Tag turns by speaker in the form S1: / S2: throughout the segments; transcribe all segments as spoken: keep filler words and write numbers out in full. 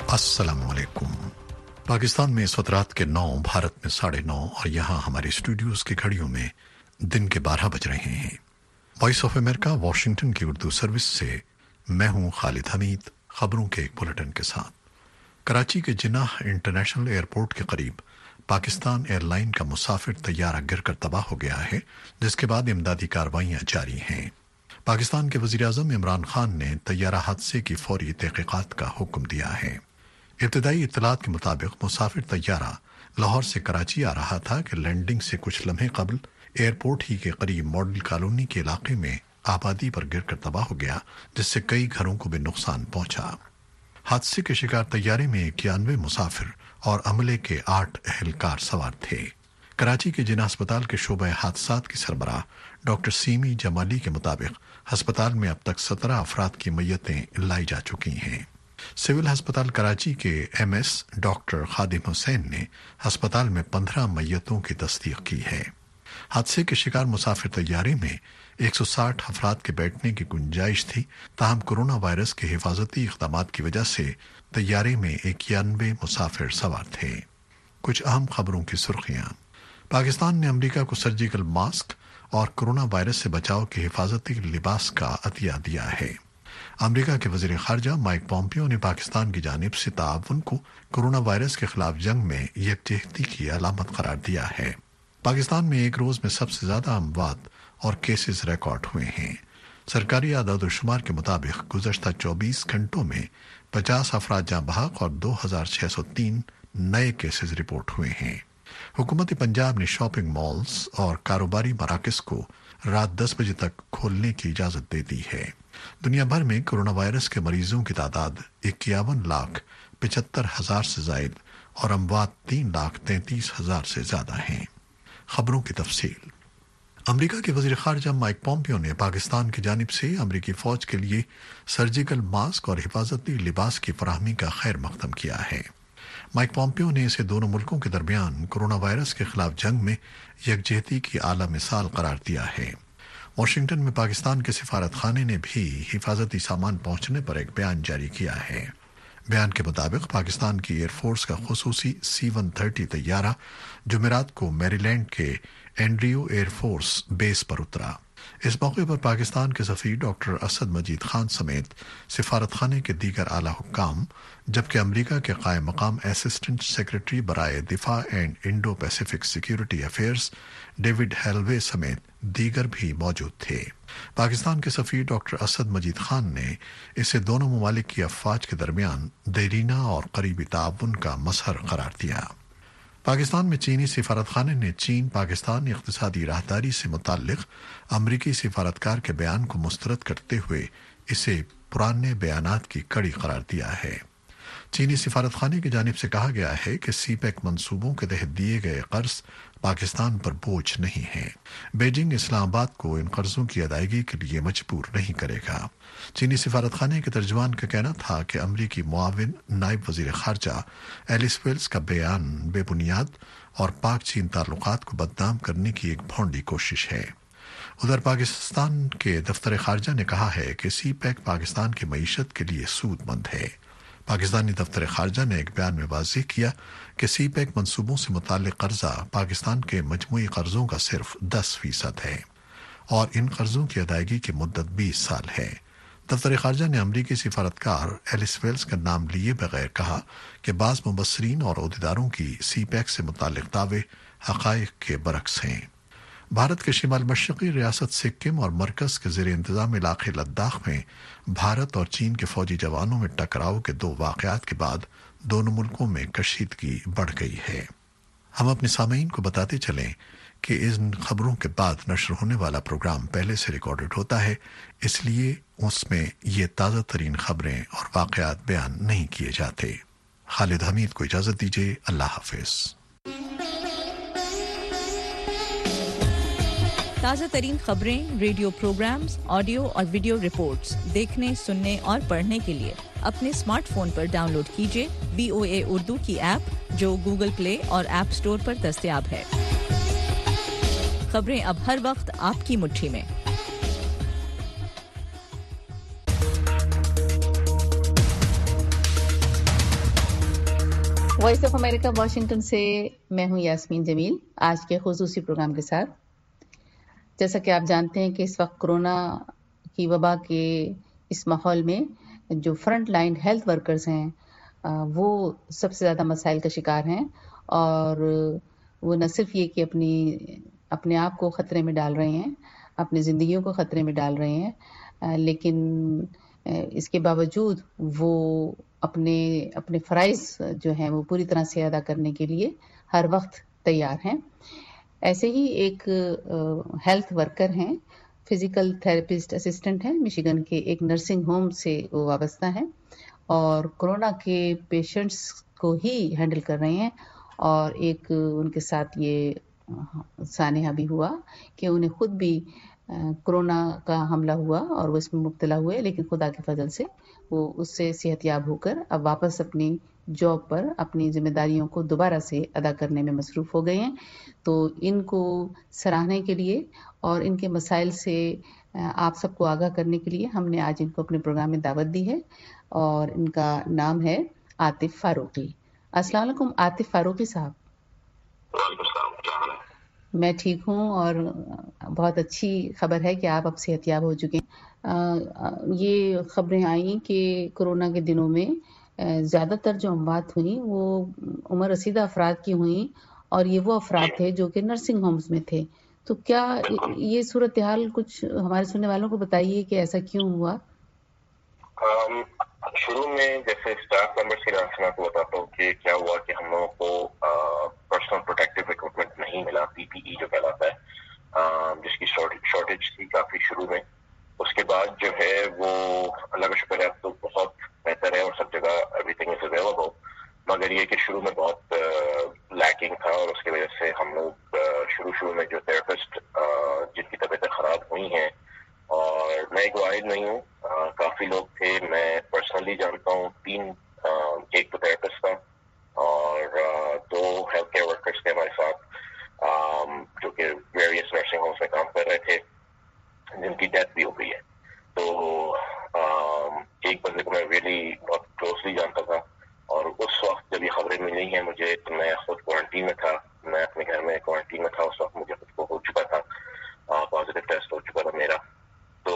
S1: अस्सलाम वालेकुम। पाकिस्तान में इस वक्त रात के नौ, भारत में साढ़े नौ और यहाँ हमारे स्टूडियोज की घड़ियों में दिन के बारह बज रहे हैं। वॉइस ऑफ अमेरिका वाशिंगटन की उर्दू सर्विस से मैं हूँ खालिद हमीद, खबरों के एक बुलेटिन के साथ। कराची के जिन्नाह इंटरनेशनल एयरपोर्ट के करीब पाकिस्तान एयरलाइन का मुसाफिर तैयारा गिरकर तबाह हो गया है, जिसके बाद इमदादी कार्रवाइयाँ जारी हैं। पाकिस्तान के वज़ीर आज़म इमरान खान ने तैयारा हादसे की फौरी तहक़ीक़ात का हुक्म दिया है। इब्तदाई इत्तलात के मुताबिक मुसाफिर तैयारा लाहौर से कराची आ रहा था कि लैंडिंग से कुछ लम्हे कबल एयरपोर्ट ही के करीब मॉडल कॉलोनी के इलाके में आबादी पर गिरकर तबाह हो गया, जिससे कई घरों को भी नुकसान पहुंचा। हादसे के शिकार तैयारे में इक्यानवे मुसाफिर और अमले के आठ एहलकार सवार थे। कराची के जिन्ना अस्पताल के शोबे हादसात की सरबराह डॉक्टर सीमी जमाली के मुताबिक अस्पताल में अब तक सत्रह अफराद की मैयतें लाई जा चुकी हैं। सिविल अस्पताल कराची के M S doctor Khadim Hussain ने अस्पताल में पंद्रह मैयतों की तस्दीक की है। हादसे के शिकार मुसाफिर तैयारे में एक सौ साठ अफराद के बैठने की गुंजाइश थी, ताहम कोरोना वायरस के हिफाजती इक़दाम की वजह से तैयारे में इक्यानवे मुसाफिर सवार थे। कुछ अहम खबरों की सुर्खियां। पाकिस्तान ने अमरीका को सर्जिकल मास्क और कोरोना वायरस से बचाव के हिफाजती लिबास का अतिया दिया है। अमरीका के वज़ीर ख़ारजा माइक पॉम्पियो ने पाकिस्तान की जानिब से ताअवुन को कोरोना वायरस के खिलाफ जंग में यकजहती की अलामत करार दिया है। पाकिस्तान में एक रोज में सबसे ज्यादा अमवात और केसेस रिकॉर्ड हुए हैं। सरकारी आदाद-ओ-शुमार के मुताबिक गुज़श्ता चौबीस घंटों में पचास अफराद जाँ बहक और दो हजार छह सौ तीन नए केसेस रिपोर्ट हुए हैं। हुकूमत पंजाब ने शॉपिंग मॉल्स और कारोबारी मराकज़ को रात दस बजे तक खोलने की इजाज़त दे दी है। दुनिया भर में कोरोना वायरस के मरीजों की तादाद इक्यावन लाख पचहत्तर हजार से जायद और अमवात तीन लाख तैंतीस हजार से ज्यादा हैं। खबरों की तफसील। अमरीका के वज़ीर ख़ारजा माइक पॉम्पियो ने पाकिस्तान की जानिब से अमरीकी फ़ौज के लिए सर्जिकल मास्क और हिफाजती लिबास की फराहमी का खैर मक़दम किया है। माइक पॉम्पियो ने इसे दोनों मुल्कों के दरमियान कोरोना वायरस के खिलाफ जंग में यकजहती की आला मिसाल करार दिया है। वाशिंगटन में पाकिस्तान के सिफारत खाने ने भी हिफाजती सामान पहुंचने पर एक बयान जारी किया है। बयान के मुताबिक पाकिस्तान की एयरफोर्स का खुसूसी सी वन थर्टी तैयारा जुमेरात को मैरीलैंड के एंड्रियो एयरफोर्स बेस पर उतरा। इस मौके पर पाकिस्तान के सफीर डॉक्टर असद मजीद खान समेत सिफारत खाने के दीगर आला हुक्काम, जबकि अमरीका के कायम मकाम असिस्टेंट सेक्रेटरी बराए दिफा and Indo Pacific security affairs David Helvey समेत दीगर भी मौजूद थे। पाकिस्तान के सफीर डॉक्टर असद मजीद खान ने इसे दोनों ममालिक की अफवाज के दरमियान देरीना और करीबी ताउन का मसहर करार दिया। पाकिस्तान में चीनी सिफारत खाने ने चीन पाकिस्तान इक़्तिसादी राहदारी से मुताल्लिक़ अमरीकी सिफारतकार के बयान को मुस्तरद करते हुए इसे पुराने बयानात की कड़ी करार दिया है। चीनी सिफारत खाने की जानिब से कहा गया है कि सी पैक मंसूबों के तहत दिए गए कर्ज पाकिस्तान पर बोझ नहीं है। बीजिंग इस्लामाबाद को इन कर्जों की अदायगी के लिए मजबूर नहीं करेगा। चीनी सिफारत खाने के तर्जुमान का कहना था कि अमरीकी मुआविन नायब वज़ीर ख़ारजा एलिस वेल्स का बयान बेबुनियाद और पाक चीन ताल्लुकात को बदनाम करने की एक भोंडी कोशिश है। उधर पाकिस्तान के दफ्तर ख़ारजा ने कहा है कि सी पैक पाकिस्तान की मईशत के लिए सूदमंद है। पाकिस्तानी दफ्तर ख़ारजा ने एक बयान में वाज़ेह किया कि सी पैक मंसूबों से मुताल्लिक़ कर्जा पाकिस्तान के मजमूई कर्जों का सिर्फ दस फीसद है और इन कर्जों की अदायगी की मुद्दत बीस साल है। दफ्तर ख़ारजा ने अमरीकी सिफारतकार एलिस वेल्स का नाम लिए बगैर कहा कि बाज़ मुबस्सरीन और अहदेदारों की सी पैक से मुताल्लिक़ दावे हक़ाइक़ के बरक्स हैं। भारत के शिमाल मशरक़ी रियासत सिक्किम और मरकज़ के ज़ेर इंतज़ाम इलाक़े लद्दाख में भारत और चीन के फ़ौजी जवानों में टकराव के दो वाक़यात के बाद दोनों मुल्कों में कशीदगी बढ़ गई है। हम अपने सामीन को बताते चलें कि इन खबरों के बाद नशर होने वाला प्रोग्राम पहले से रिकॉर्डेड होता है, इसलिए उसमें ये ताज़ा तरीन खबरें और वाक़यात बयान नहीं किए जाते। खालिद हमीद को इजाज़त दीजिए। अल्लाह हाफ़िज़।
S2: ताज़ा तरीन खबरें, रेडियो प्रोग्राम्स, ऑडियो और वीडियो रिपोर्ट्स देखने, सुनने और पढ़ने के लिए अपने स्मार्टफोन पर डाउनलोड कीजिए वी ओ ए उर्दू की ऐप, जो गूगल प्ले और ऐप स्टोर पर दस्तयाब है। खबरें अब हर वक्त आपकी मुट्ठी में।
S3: وائس آف امریکہ واشنگٹن سے میں ہوں یاسمین جمیل آج کے خصوصی پروگرام کے ساتھ. جیسا کہ آپ جانتے ہیں کہ اس وقت کرونا کی وبا کے اس ماحول میں جو فرنٹ لائن ہیلتھ ورکرز ہیں وہ سب سے زیادہ مسائل کا شکار ہیں, اور وہ نہ صرف یہ کہ اپنی اپنے آپ کو خطرے میں ڈال رہے ہیں, اپنی زندگیوں کو خطرے میں ڈال رہے ہیں, لیکن اس کے باوجود وہ اپنے اپنے فرائض جو ہیں وہ پوری طرح سے ادا کرنے کے لیے ہر وقت تیار ہیں. ایسے ہی ایک ہیلتھ ورکر ہیں, فزیکل تھراپسٹ اسسٹنٹ ہیں, مشیگن کے ایک نرسنگ ہوم سے وہ وابستہ ہیں اور کرونا کے پیشنٹس کو ہی ہینڈل کر رہے ہیں. اور ایک ان کے ساتھ یہ سانحہ بھی ہوا کہ انہیں خود بھی کرونا کا حملہ ہوا اور وہ اس میں مبتلا ہوئے, لیکن خدا کے فضل سے وہ اس سے صحت یاب ہو کر اب واپس اپنی جاب پر اپنی ذمہ داریوں کو دوبارہ سے ادا کرنے میں مصروف ہو گئے ہیں. تو ان کو سراہنے کے لیے اور ان کے مسائل سے آپ سب کو آگاہ کرنے کے لیے ہم نے آج ان کو اپنے پروگرام میں دعوت دی ہے, اور ان کا نام ہے عاطف فاروقی. السلام علیکم عاطف فاروقی صاحب. میں ٹھیک ہوں, اور بہت اچھی خبر ہے کہ آپ اب صحت یاب ہو چکے ہیں. یہ خبریں آئیں کہ کرونا کے دنوں میں زیادہ تر جو اموات ہوئیں وہ عمر رسیدہ افراد کی ہوئیں, اور یہ وہ افراد تھے جو کہ نرسنگ ہومز میں تھے. تو کیا یہ صورتحال کچھ ہمارے سننے والوں کو بتائیے کہ ایسا کیوں ہوا؟
S4: شروع میں جیسے اسٹاف ممبرس کی رہا میں آپ کو بتاتا ہوں کہ کیا ہوا کہ ہم لوگوں کو پرسنل پروٹیکٹیو اکوپمنٹ نہیں ملا, پی پی ای جو کہلاتا ہے, جس کی شارٹیج تھی کافی شروع میں. اس کے بعد جو ہے وہ اللہ کا شکر ہے اب تو بہت بہتر ہے اور سب جگہ ایوری تھنگ از اویلیبل, مگر یہ کہ شروع میں بہت لیکنگ تھا, اور اس کی وجہ سے ہم لوگ شروع شروع میں جو تھراپسٹ جن کی طبیعتیں خراب ہوئی ہیں, اور میں ایک واحد نہیں ہوں, کافی لوگ تھے, میں پرسنلی جانتا ہوں تین, ایک تو تھراپسٹ تھا اور دو ہیلتھ کیئر ورکرس تھے ہمارے ساتھ جو کہ ویریس نرسنگ ہومس میں کام کر رہے تھے, جن کی ڈیتھ بھی ہو گئی ہے. تو ایک بندے کو میں ریئلی بہت کلوزلی جانتا تھا, اور اس وقت جب یہ خبریں ملی ہیں مجھے تو میں خود کوارنٹین میں تھا, میں اپنے گھر میں کوارنٹین میں تھا. اس وقت مجھے خود کو ہو چکا تھا, پازیٹیو ٹیسٹ ہو چکا تھا میرا. تو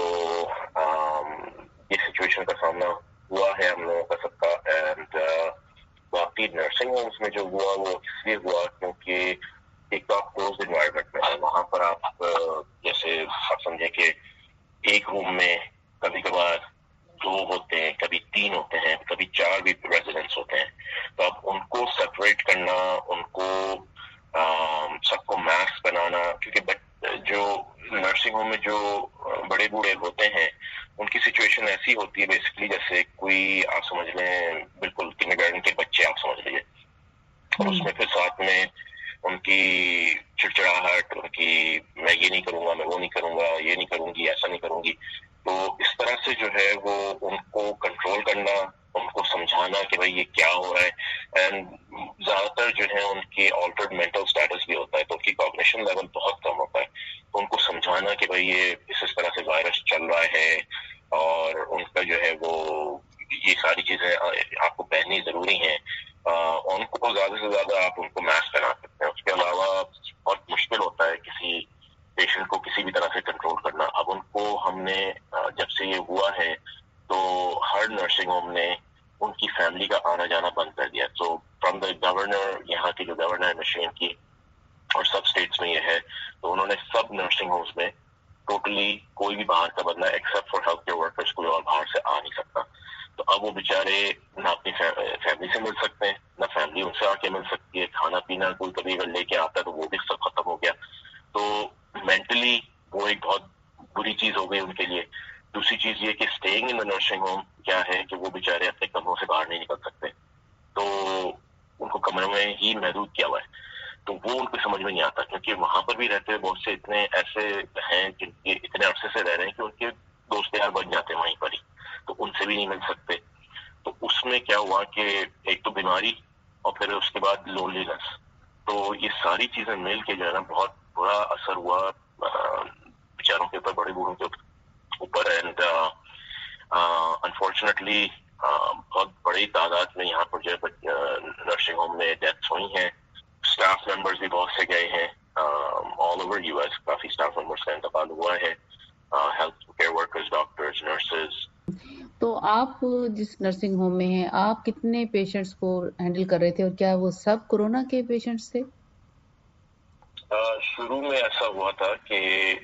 S4: یہ سچویشن کا سامنا ہوا ہے ہم لوگوں کا سب کا. اینڈ باقی نرسنگ ہومس میں جو ہوا وہ اس لیے ہوا کیونکہ ایک تو آپ کلوز انوائرمنٹ میں ہے, وہاں پر آپ جیسے آپ سمجھیں کہ ایک روم میں کبھی کبھار دو ہوتے ہیں, کبھی تین ہوتے ہیں, کبھی چار بھی ریزیڈنٹس ہوتے ہیں. تو اب ان کو سپریٹ کرنا, ان کو سب کو ماسک بنانا, کیونکہ جو نرسنگ ہوم میں جو بڑے بوڑھے ہوتے ہیں ان کی سچویشن ایسی ہوتی ہے بیسکلی جیسے کوئی آپ سمجھ لیں بالکل کنڈرگارٹن کے بچے آپ سمجھ لیجیے, اور اس میں پھر ساتھ میں ان کی چڑچڑاہٹ, ان کی میں یہ نہیں کروں گا, میں وہ نہیں کروں گا, یہ نہیں کروں گی, ایسا نہیں کروں گی. تو اس طرح سے جو ہے وہ ان کو کنٹرول کرنا, ان کو سمجھانا کہ بھائی یہ کیا ہو رہا ہے. اینڈ زیادہ تر جو ہے ان کی آلٹرڈ مینٹل اسٹیٹس بھی ہوتا ہے, تو ان کی کوگنیشن لیول بہت کم ہوتا ہے. تو ان کو سمجھانا کہ بھائی یہ اس اس طرح سے وائرس چل رہا ہے, اور ان کا جو ہے وہ یہ ساری چیزیں آپ کو پہننی ضروری ہیں. ان کو زیادہ سے زیادہ آپ ان کو ماسک پہنا سکتے ہیں. اس کے علاوہ بہت مشکل ہوتا ہے کسی پیشنٹ کو کسی بھی طرح سے کنٹرول کرنا. اب ان کو ہم نے جب سے یہ ہوا ہے تو ہر نرسنگ ہوم نے ان کی فیملی کا آنا جانا بند کر دیا. تو فرام دا گورنر, یہاں کی جو گورنر ہے مشین کی, اور سب اسٹیٹس میں یہ ہے, تو انہوں نے سب نرسنگ ہومس میں ٹوٹلی کوئی بھی باہر کا بندہ except for health care workers کوئی اور باہر سے آ نہیں سکتا. تو اب وہ بیچارے نہ اپنی فیملی سے مل سکتے ہیں, نہ فیملی ان سے آ کے مل سکتی ہے. کھانا پینا کوئی کبھی اگر لے کے آتا ہے تو وہ بھی سب ختم ہو گیا. تو مینٹلی وہ ایک بہت بری چیز ہو گئی ان کے لیے. دوسری چیز یہ کہ staying in the nursing home کیا ہے کہ وہ بیچارے اپنے کمروں سے باہر نہیں نکل سکتے, تو ان کو کمرے میں ہی محدود کیا ہوا ہے. تو وہ ان کو سمجھ میں نہیں آتا, کیونکہ وہاں پر بھی رہتے ہیں بہت سے اتنے ایسے ہیں جن کے اتنے عرصے سے رہ رہے ہیں کہ ان کے دوست یار بن جاتے ہیں وہیں پر ہی, تو ان سے بھی نہیں مل سکتے. تو اس میں کیا ہوا کہ ایک تو بیماری اور پھر اس کے بعد لونلینس, تو یہ ساری چیزیں مل کے جو ہے نا بہت برا اثر ہوا بیچاروں کے اوپر, بڑے بوڑھوں کے اوپر. اینڈ انفارچونیٹلی بہت بڑی تعداد میں یہاں پر جو ہے نرسنگ ہوم میں ڈیتھس ہوئی ہیں. اسٹاف ممبرز بھی بہت سے گئے ہیں آل اوور یو ایس. کافی اسٹاف ممبرز کا انتقال ہوا ہے, health care workers, doctors, nurses.
S3: تو آپ جس نرسنگ ہوم میں ہیں, آپ کتنے پیشنٹس کو ہینڈل کر رہے تھے, اور کیا وہ سب کورونا کے پیشنٹس تھے؟
S4: شروع میں ایسا ہوا تھا کہ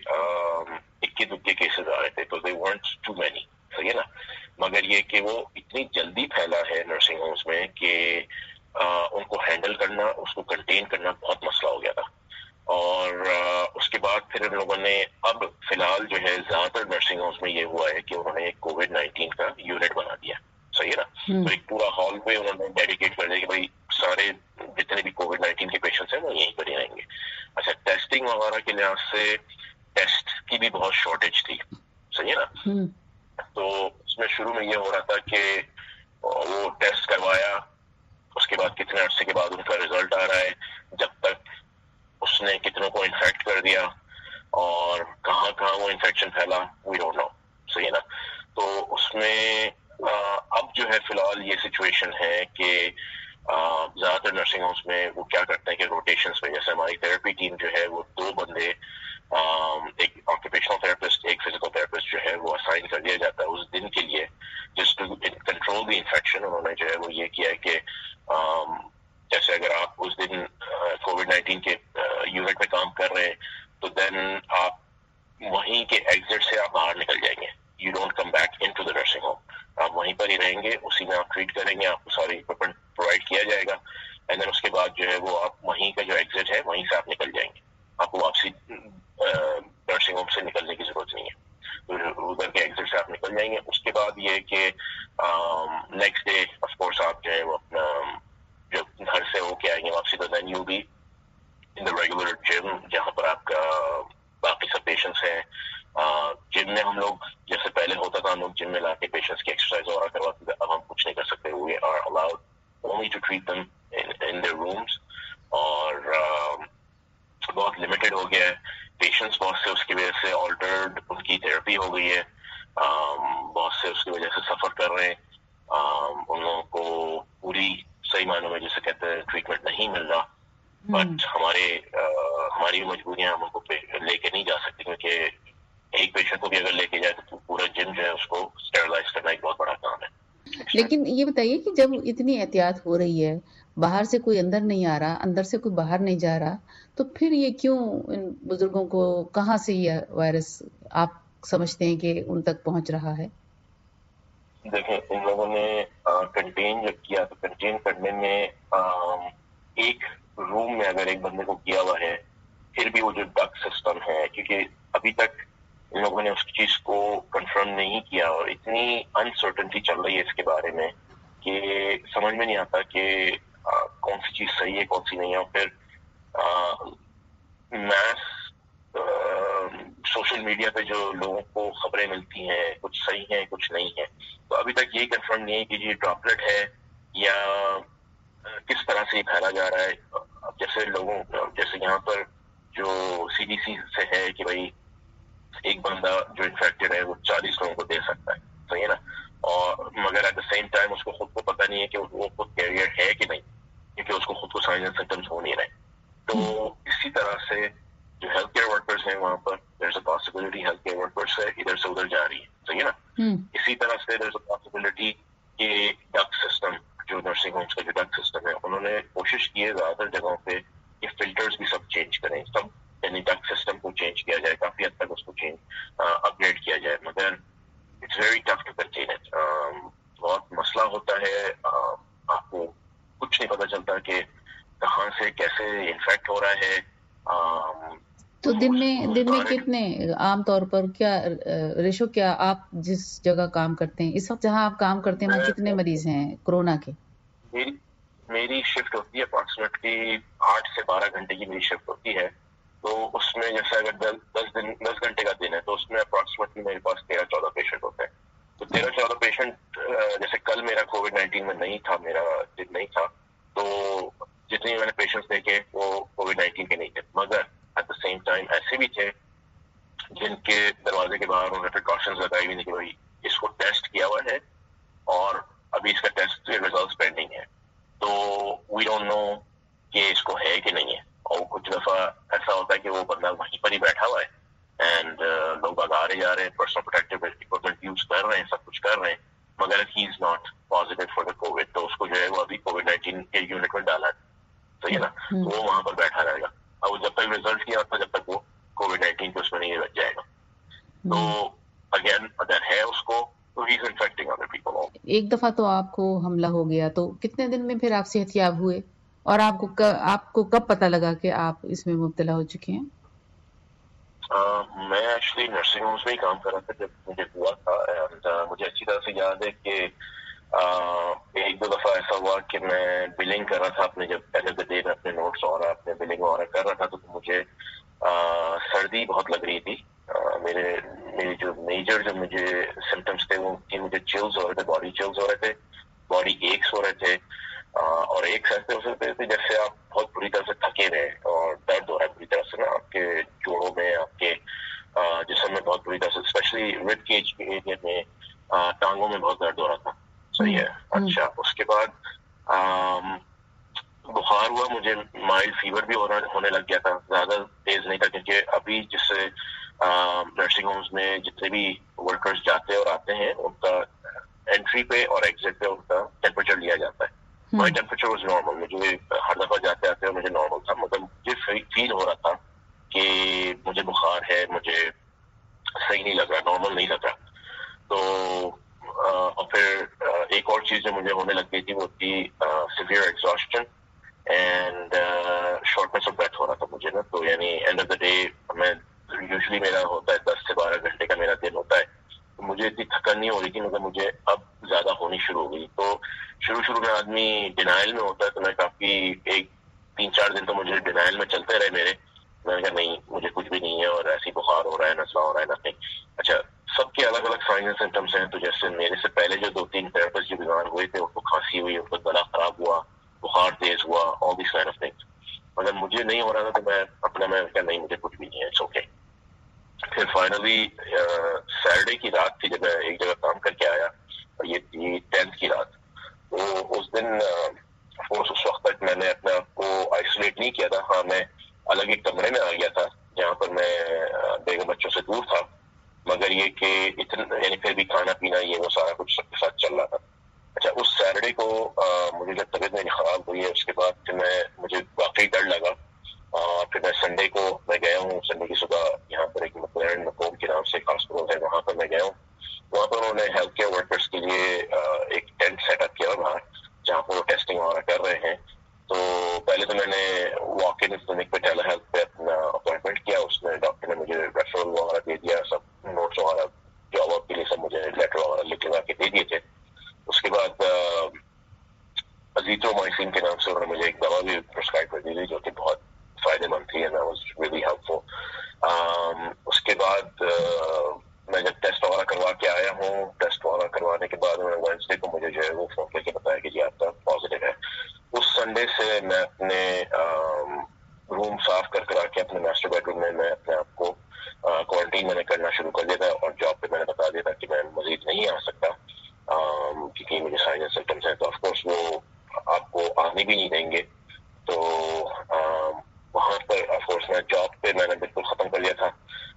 S4: اکے دکے کیسز آ رہے تھے, تو دے ورنٹ ٹو مینی, صحیح ہے نا. مگر یہ کہ وہ اتنی جلدی پھیلا ہے نرسنگ ہومز میں کہ ان کو ہینڈل کرنا, اس کو کنٹین کرنا بہت مسئلہ ہو گیا تھا. اور اس کے بعد پھر ان لوگوں نے اب فی الحال جو ہے زیادہ تر نرسنگ ہومز میں یہ ہوا ہے کہ انہوں نے ایک کووڈ نائنٹین کا یونٹ بنا دیا, صحیح ہے نا. تو ایک پورا ہال پہ انہوں نے ڈیڈیکیٹ کر دیا کہ بھائی سارے جتنے بھی کووڈ نائنٹین کے پیشنٹس ہیں وہ یہیں پر ہی رہیں گے. اچھا, ٹیسٹنگ وغیرہ کے لحاظ سے ٹیسٹ کی بھی بہت شارٹیج تھی, صحیح ہے نا. تو اس میں شروع میں یہ ہو رہا تھا کہ وہ ٹیسٹ کروایا, اس کے بعد کتنے عرصے کے بعد ان کا رزلٹ آ رہا ہے, جب تک اس نے کتنوں کو انفیکٹ کر دیا اور کہاں کہاں وہ انفیکشن پھیلا, وی ڈونٹ نو, صحیح ہے نا. تو اس میں اب جو ہے فی الحال یہ سچویشن ہے کہ زیادہ تر نرسنگ ہومس میں وہ کیا کرتے ہیں کہ روٹیشنس میں, جیسے ہماری تھراپی ٹیم جو ہے وہ دو بندے, ایک آکوپیشنل تھراپسٹ, ایک فزیکل تھراپسٹ جو ہے وہ اسائن کر دیا جاتا ہے اس دن کے لیے, just to control the infection. انہوں نے جو ہے وہ یہ کیا ہے کہ جیسے اگر آپ اس دن کووڈ نائنٹین کے یونٹ میں کام کر رہے ہیں تو دین آپ وہیں کے ایگزٹ سے آپ باہر نکل جائیں گے. You don't come back into the nursing home, آپ وہیں پر ہی رہیں گے, اسی میں آپ ٹریٹ کریں گے, آپ کو ساری اکوپمنٹ پرووائڈ کیا جائے گا, اینڈ دین اس کے بعد جو ہے وہ آپ وہیں کا جو ایگزٹ ہے وہیں سے آپ نکل جائیں گے. آپ کو واپسی نرسنگ ہوم سے نکلنے کی ضرورت نہیں ہے, ادھر کے ایگزٹ سے آپ نکل جائیں گے. اس کے بعد یہ کہ نیکسٹ ڈے آف کورس آپ جو ہے وہ اپنا جو گھر سے ہو کے آئیں گے واپسی, تو then you be in the regular gym جہاں پر آپ کا باقی سب پیشنٹس ہیں. جم میں ہم لوگ جیسے پہلے ہوتا تھا, ہم لوگ جم میں لا کے پیشنٹس کی ایکسرسائز وغیرہ کرواتے تھے, اب ہم کچھ نہیں کر سکتے. We are allowed only to treat them in their rooms, اور بہت لمیٹڈ ہو گیا ہے پیشنٹس بہت سے, اس کی وجہ سے آلٹرڈ ان کی تھراپی ہو گئی ہے, بہت سے اس کی وجہ سے سفر کر رہے ہیں, ان لوگوں کو پوری صحیح معنوں میں جیسے کہتے ہیں ٹریٹمنٹ نہیں مل رہا. بٹ ہمارے ہماری مجبوریاں ہم ان کو لے کے نہیں جا سکتے, کیونکہ ایک پیشنٹ کو بھی اگر لے کے جائے تو پورا جم جو ہے اس کو اسٹیرلائز کرنا ایک بہت بڑا کام ہے.
S3: لیکن یہ بتائیے کہ جب اتنی احتیاط ہو رہی ہے, باہر سے کوئی اندر نہیں آ رہا, اندر سے کوئی باہر نہیں جا رہا, تو پھر یہ کیوں ان بزرگوں کو کہاں سے یہ وائرس آپ سمجھتے ہیں کہ ان تک پہنچ رہا ہے؟
S4: دیکھیں, ان لوگوں نے کنٹین جب کیا تو کنٹین کرنے میں ایک روم میں اگر ایک بندے کو کیا ہوا ہے, پھر بھی وہ جو ڈک سسٹم ہے, کیونکہ ابھی تک ان لوگوں نے اس چیز کو کنفرم نہیں کیا, اور اتنی انسرٹنٹی چل رہی ہے اس کے بارے میں کہ سمجھ میں نہیں آتا کہ کون سی چیز صحیح ہے کون سی نہیں ہے. اور پھر میس سوشل میڈیا پہ جو لوگوں کو خبریں ملتی ہیں کچھ صحیح ہیں کچھ نہیں ہے, تو ابھی تک یہی کنفرم نہیں ہے کہ یہ ڈراپلیٹ ہے یا کس طرح سے پھیلا جا رہا ہے. اب جیسے لوگوں جیسے یہاں پر جو سی ڈی سی سے ہے کہ بھائی ایک بندہ جو انفیکٹڈ ہے وہ چالیس لوگوں کو دے سکتا ہے, صحیح ہے نا, اور مگر ایٹ دا سیم ٹائم اس کو خود کو پتہ نہیں ہے کہ وہ خود کیریئر ہے کہ نہیں, کیونکہ اس کو خود کو سائنس اینڈ سمپٹمس ہو نہیں رہے. تو اسی طرح سے جو ہیلتھ کیئر ورکرز ہیں وہاں پر there is a possibility health care workers سے ادھر سے ادھر جا رہی ہے, صحیح ہے نا. اسی طرح سے دیر از اے پاسبلٹی کہ ڈک سسٹم جو نرسنگ ہومس کا جو ڈک سسٹم ہے, انہوں نے کوشش کی ہے زیادہ تر جگہوں پہ کہ فلٹرز بھی سب چینج کریں, سب یعنی ڈک سسٹم کو چینج کیا جائے, کافی حد تک اس کو چینج اپ گریڈ کیا جائے, مگر it's very tough to contain it. بہت مسئلہ ہوتا ہے, آپ کو کچھ نہیں پتہ چلتا کہ کہاں سے کیسے انفیکٹ ہو رہا ہے.
S3: تو دن میں دن میں کتنے عام طور پر کیا ریشو, کیا آپ جس جگہ کام کرتے ہیں اس وقت جہاں آپ کام کرتے ہیں وہاں کتنے مریض ہیں کورونا کے؟
S4: میری میری شفٹ ہوتی ہے اپروکسیمیٹلی آٹھ سے بارہ گھنٹے کی میری شفٹ ہوتی ہے. تو اس میں جیسے اگر دس دن دس گھنٹے کا دن ہے تو اس میں اپروکسیمیٹلی میرے پاس تیرہ چودہ پیشنٹ ہوتے ہیں. تو تیرہ چودہ پیشنٹ جیسے کل میرا کووڈ نائنٹین میں نہیں تھا, میرا دن نہیں تھا, تو جتنے میں نے پیشنٹس دیکھے وہ کووڈ نائنٹین کے نہیں تھے, مگر ایٹ دا سیم ٹائم ایسے بھی تھے جن کے دروازے کے باہر انہوں نے پریکاشنز لگائی ہوئی تھی کہ بھائی اس کو ٹیسٹ کیا ہوا ہے اور ابھی اس کا ٹیسٹ کے ریزلٹس پینڈنگ ہے, تو وی ڈونٹ نو کہ اس کو ہے کہ نہیں ہے. اور کچھ دفعہ ایسا ہوتا ہے کہ وہ بندہ وہیں پر ہی بیٹھا ہوا ہے اینڈ لوگ باگ آ رہے جا رہے ہیں, پرسنل پروٹیکٹیو اکوپمنٹ یوز کر رہے ہیں, سب کچھ کر رہے ہیں, مگر he is not positive for the COVID, تو اس کو جو ہے وہ ابھی کووڈ نائنٹین کے یونٹ میں ڈالا ہے, صحیح ہے نا, تو وہ وہاں پر بیٹھا رہے گا. اب جب تک ریزلٹ نہیں آتا جب تک وہ کووڈ نائنٹین کے اس میں نہیں بچ جائے گا. تو اگین اگر ہے اس کو تو he is infecting other people.
S3: ایک دفعہ تو آپ کو حملہ ہو گیا, تو کتنے دن میں پھر آپ صحت یاب ہوئے, اور آپ کو آپ کو کب پتہ لگا کہ آپ اس میں مبتلا ہو چکے ہیں؟
S4: میں ایکچولی نرسنگ ہومس میں ہی کام کر رہا تھا جب مجھے ہوا تھا, اینڈ مجھے اچھی طرح سے یاد ہے کہ ایک دو دفعہ ایسا ہوا کہ میں بلنگ کر رہا تھا اپنے, جب پہلے دن میں اپنے نوٹس اور اپنے بلنگ اور کر رہا تھا تو مجھے سردی بہت لگ رہی تھی. میرے میری جو میجر جو مجھے سمٹمس تھے وہ کہ مجھے چلز ہو رہے تھے, باڈی چلز ہو رہے تھے, باڈی ایکس ہو رہے تھے, اور ایک ایسے ہو سکتے تھے جیسے آپ بہت بری طرح سے تھکے ہوئے اور درد ہو رہا ہے بری طرح سے نا آپ کے جوڑوں میں, آپ کے جسم میں بہت بری طرح سے, اسپیشلی ریب کیج کے ایریا میں, ٹانگوں میں بہت درد ہو رہا تھا. صحیح ہے. اچھا, اس کے بعد بخار ہوا مجھے, مائلڈ فیور بھی ہونے لگ گیا تھا, زیادہ تیز نہیں تھا کیونکہ ابھی جس سے نرسنگ ہومز میں جتنے بھی ورکرز جاتے اور آتے ہیں ان کا انٹری پہ اور ایگزٹ پہ ان کا ٹیمپریچر لیا جاتا ہے. مائی ٹیمپریچر واز نارمل, مجھے ہر دفعہ جاتے آتے مجھے نارمل تھا, مطلب مجھے فیل ہو رہا تھا کہ مجھے بخار ہے, مجھے صحیح نہیں لگ رہا, نارمل نہیں لگ رہا. تو اور پھر ایک اور چیز جو مجھے ہونے لگ گئی تھی وہ تھی severe exhaustion and shortness of breath ہو رہا تھا مجھے نا. تو یعنی اینڈ آف دا ڈے میں یوزلی میرا ہوتا ہے دس سے بارہ گھنٹے کا میرا دن ہوتا ہے, تو مجھے اتنی تھکن نہیں ہو رہی تھی, مگر مجھے اب زیادہ ہونی شروع ہو گئی. تو شروع شروع میں آدمی ڈینائل میں ہوتا ہے, تو میں کافی ایک تین چار دن تو مجھے ڈینائل میں چلتے رہے میرے. میں نے کہا نہیں مجھے کچھ بھی نہیں ہے اور ایسی بخار ہو رہا ہے, نزلہ ہو رہا ہے, نتھنگ. اچھا, سب کے الگ الگ سائنز اینڈ سمٹمس ہیں, تو جیسے میرے سے پہلے جو دو تین تھراپسٹ جو بیمار ہوئے تھے ان کو کھانسی ہوئی, ان کو گلا خراب ہوا, بخار تیز ہوا, all this kind of things. مگر مجھے نہیں ہو رہا تھا تو میں اپنا میں کہا نہیں مجھے کچھ بھی نہیں ہے, اٹس اوکے. پھر فائنلی سیٹرڈے کی رات تھی جب میں ایک جگہ کام کر کے آیا, اور یہ تھی ٹینتھ کی رات. تو اس دن افکورس اس وقت تک میں نے اپنے آپ کو آئسولیٹ نہیں کیا تھا. ہاں, میں الگ ایک کمرے میں آ گیا تھا جہاں پر میں بیگم بچوں سے دور تھا, مگر یہ کہ اتنا یعنی پھر بھی کھانا پینا یہ وہ سارا کچھ سب کے ساتھ چل رہا تھا. اچھا, اس سیٹرڈے کو مجھے جب طبیعت میری خراب ہوئی ہے اس کے بعد پھر میں مجھے واقعی ڈر لگا, اور پھر میں سنڈے کو میں گیا ہوں, سنڈے کی صبح یہاں پر ایک مکلین مقوم کے نام سے ایک ہاسپٹل ہے وہاں پر میں گیا ہوں. وہاں پر انہوں نے ہیلتھ کیئر ورکرس کے لیے ایک ٹینٹ سیٹ اپ کیا باہر جہاں پر وہ ٹیسٹنگ وغیرہ کر رہے ہیں. تو پہلے تو میں نے واک ان کلینک پہ ٹیلی ہیلتھ پہ اپنا اپوائنٹمنٹ کیا, اس میں ڈاکٹر نے مجھے ریفرل وغیرہ دے دیا, سب نوٹس وغیرہ جاب واب کے لیے سب مجھے لیٹر وغیرہ لکھ لگا کے دے دیے تھے. اس کے بعد ازیترومائسین کے نام سے انہوں نے مجھے ایک دوا بھی پرسکرائب کر دی تھی جو کہ بہت فائدے مند تھی, and I was really helpful. اس کے بعد میں جب ٹیسٹ وغیرہ کروا کے آیا ہوں, ٹیسٹ وغیرہ کروانے کے بعد وینسڈے کو مجھے جو ہے وہ فون کر کے بتایا کہ جی آپ کا پازیٹیو ہے. اس سنڈے سے میں اپنے روم صاف کر کرا کے اپنے ماسٹر بیڈ روم میں میں اپنے آپ کو کوارنٹین میں نے کرنا شروع کر دیا تھا, اور جاب پہ میں نے بتا دیا تھا کہ میں مزید نہیں آ سکتا کیونکہ مجھے سائنس اینڈ سمٹمس ہیں. تو آف کورس وہ آپ کو آنے بھی نہیں دیں گے. تو وہاں پر آف کورس میں جاب پہ میں نے بالکل ختم کر لیا تھا,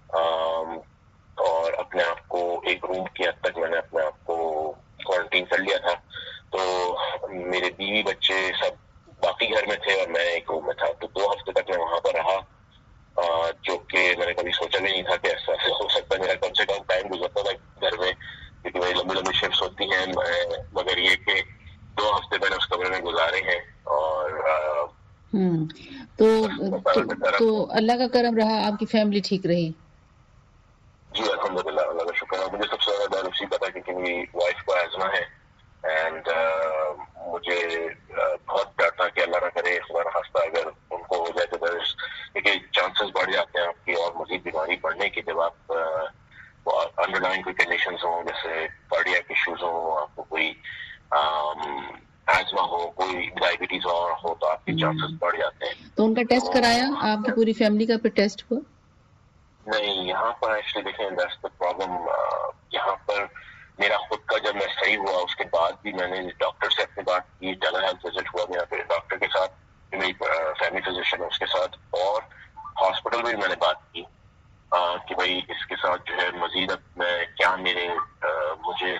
S4: اور اپنے آپ کو ایک روم کی حد تک میں نے اپنے آپ کو کوارنٹین کر لیا تھا. تو میرے بیوی بچے سب باقی گھر میں تھے اور میں ایک روم میں تھا. تو دو ہفتے تک میں وہاں پر رہا, جو کہ میں نے کبھی سوچا بھی نہیں تھا کہ ایسا ہو سکتا ہے. میرا کم سے کم ٹائم گزرتا تھا گھر میں کیونکہ بڑی لمبی لمبی شفٹس ہوتی ہیں, مگر یہ کہ دو ہفتے میں نے اس کمرے میں گزارے ہیں. اور
S3: ہوں تو تو اللہ کا کرم رہا, آپ کی فیملی ٹھیک رہی؟
S4: جی الحمد للہ, اللہ کا شکر ہے. مجھے سب سے زیادہ ڈر اسی پتا کیونکہ میری وائف کو ایزما ہے, اینڈ مجھے بہت ڈر تھا کہ اللہ نہ کرے خدا نخواستہ اگر ان کو ہو جائے تو دیکھیے چانسز بڑھ جاتے ہیں آپ کی اور مزید بیماری بڑھنے کی, جب آپ انڈر لائن کوئی کنڈیشنز ہوں جیسے کارڈیاک ایشوز ہوں, آپ کو کوئی ایزما ہو, کوئی ڈائبٹیز اور ہو, تو آپ کے چانسز بڑھ جاتے ہیں.
S3: تو ان کا ٹیسٹ کرایا آپ کی پوری فیملی کا پھر ٹیسٹ ہوا؟
S4: نہیں, یہاں پر ایکچولی دیکھیں دیٹس دی پرابلم. یہاں پر میرا خود کا جب میں صحیح ہوا اس کے بعد بھی میں نے ڈاکٹر سے اپنی بات کی, ٹیلی ہیلتھ وزٹ ہوا میرا پھر ڈاکٹر کے ساتھ, میری فیملی فزیشین ہے اس کے ساتھ, اور ہاسپٹل میں میں نے بات کی کہ بھائی اس کے ساتھ جو ہے مزید اب میں کیا میرے مجھے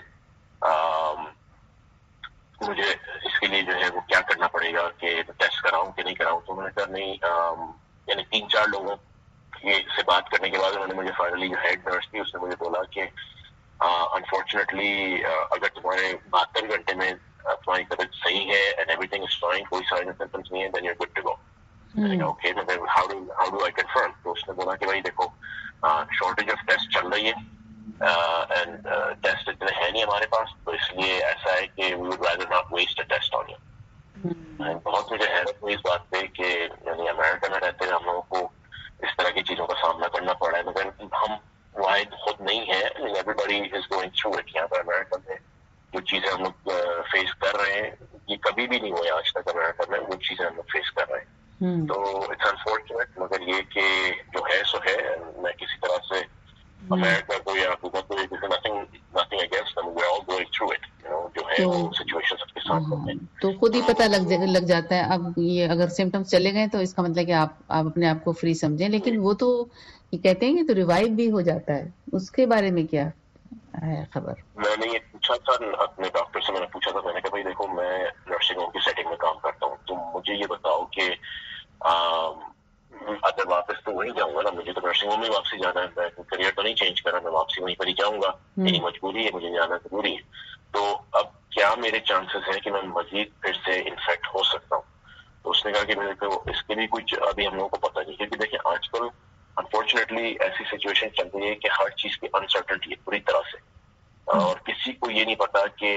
S4: مجھے اس کے لیے جو ہے وہ کیا کرنا پڑے گا کہ ٹیسٹ کراؤں کہ نہیں کراؤں. تو میں نے کہا نہیں, یعنی تین چار لوگوں سے بات کرنے کے بعد انہوں نے مجھے فائنلی جو ہیڈ نرس تھی اس نے مجھے بولا کہ انفارچونیٹلی اگر تمہارے بہتر گھنٹے میں تمہاری طبیعت صحیح ہے and everything is fine, کوئی سائن اینڈ سمپٹمس نہیں ہے, then you are good to go. Okay, how do how do I confirm. تو اس نے بولا کہ بھائی دیکھو شارٹیج آف ٹیسٹ چل رہی ہے اینڈ ٹیسٹ اتنے ہیں نہیں ہمارے پاس, تو اس لیے ایسا ہے کہ we would rather not waste a test on you. بہت مجھے حیرت ہوئی اس بات پہ کہ یعنی امریکہ میں رہتے ہوئے ہم لوگوں کو اس طرح کی چیزوں کا سامنا کرنا پڑا ہے, مگر ہم واحد خود نہیں ہے, everybody is going through it. یہاں پر امریکہ میں جو چیزیں ہم لوگ فیس کر رہے ہیں یہ کبھی بھی نہیں ہوئے آج تک امریکہ میں, وہ چیزیں ہم لوگ فیس کر رہے ہیں. تو اٹس انفارچونیٹ, مگر یہ کہ جو ہے سو ہے. میں کسی طرح سے امریکہ کو یا حکومت کو nothing nothing against them, we are all going through it, you know جو ہے وہ سچویشن سب کے ساتھ ہوتے ہیں.
S3: تو خود ہی پتہ لگ لگ جاتا ہے. اب یہ اگر سمٹمس چلے گئے تو اس کا مطلب کہ آپ آپ اپنے آپ کو فری سمجھیں, لیکن وہ تو یہ کہتے ہیں کہ تو ریوائو بھی ہو جاتا ہے, اس کے بارے میں کیا ہے خبر؟
S4: میں نے یہ پوچھا تھا اپنے ڈاکٹر سے, میں نے پوچھا تھا, میں نے کہا بھائی دیکھو میں نرسنگ ہوم کی سیٹنگ میں کام کرتا ہوں, تو مجھے یہ بتاؤ کہ اگر واپس تو وہیں جاؤں گا نا, مجھے تو نرسنگ ہوم میں واپسی جانا ہے, میں کریئر تو نہیں چینج کرا, میں واپسی وہیں پر ہی جاؤں گا, میری مجبوری ہے, مجھے جانا ضروری ہے. تو اب کیا میرے چانسز ہیں کہ میں مزید پھر سے انفیکٹ ہو سکتا ہوں؟ تو اس نے کہا کہ میرے کو اس کے بھی کچھ ابھی ہم لوگوں کو پتہ نہیں, کیونکہ دیکھیں آج کل انفارچونیٹلی ایسی سچویشن چل رہی ہے کہ ہر چیز کی انسرٹنٹی ہے پوری طرح سے, اور کسی کو یہ نہیں پتا کہ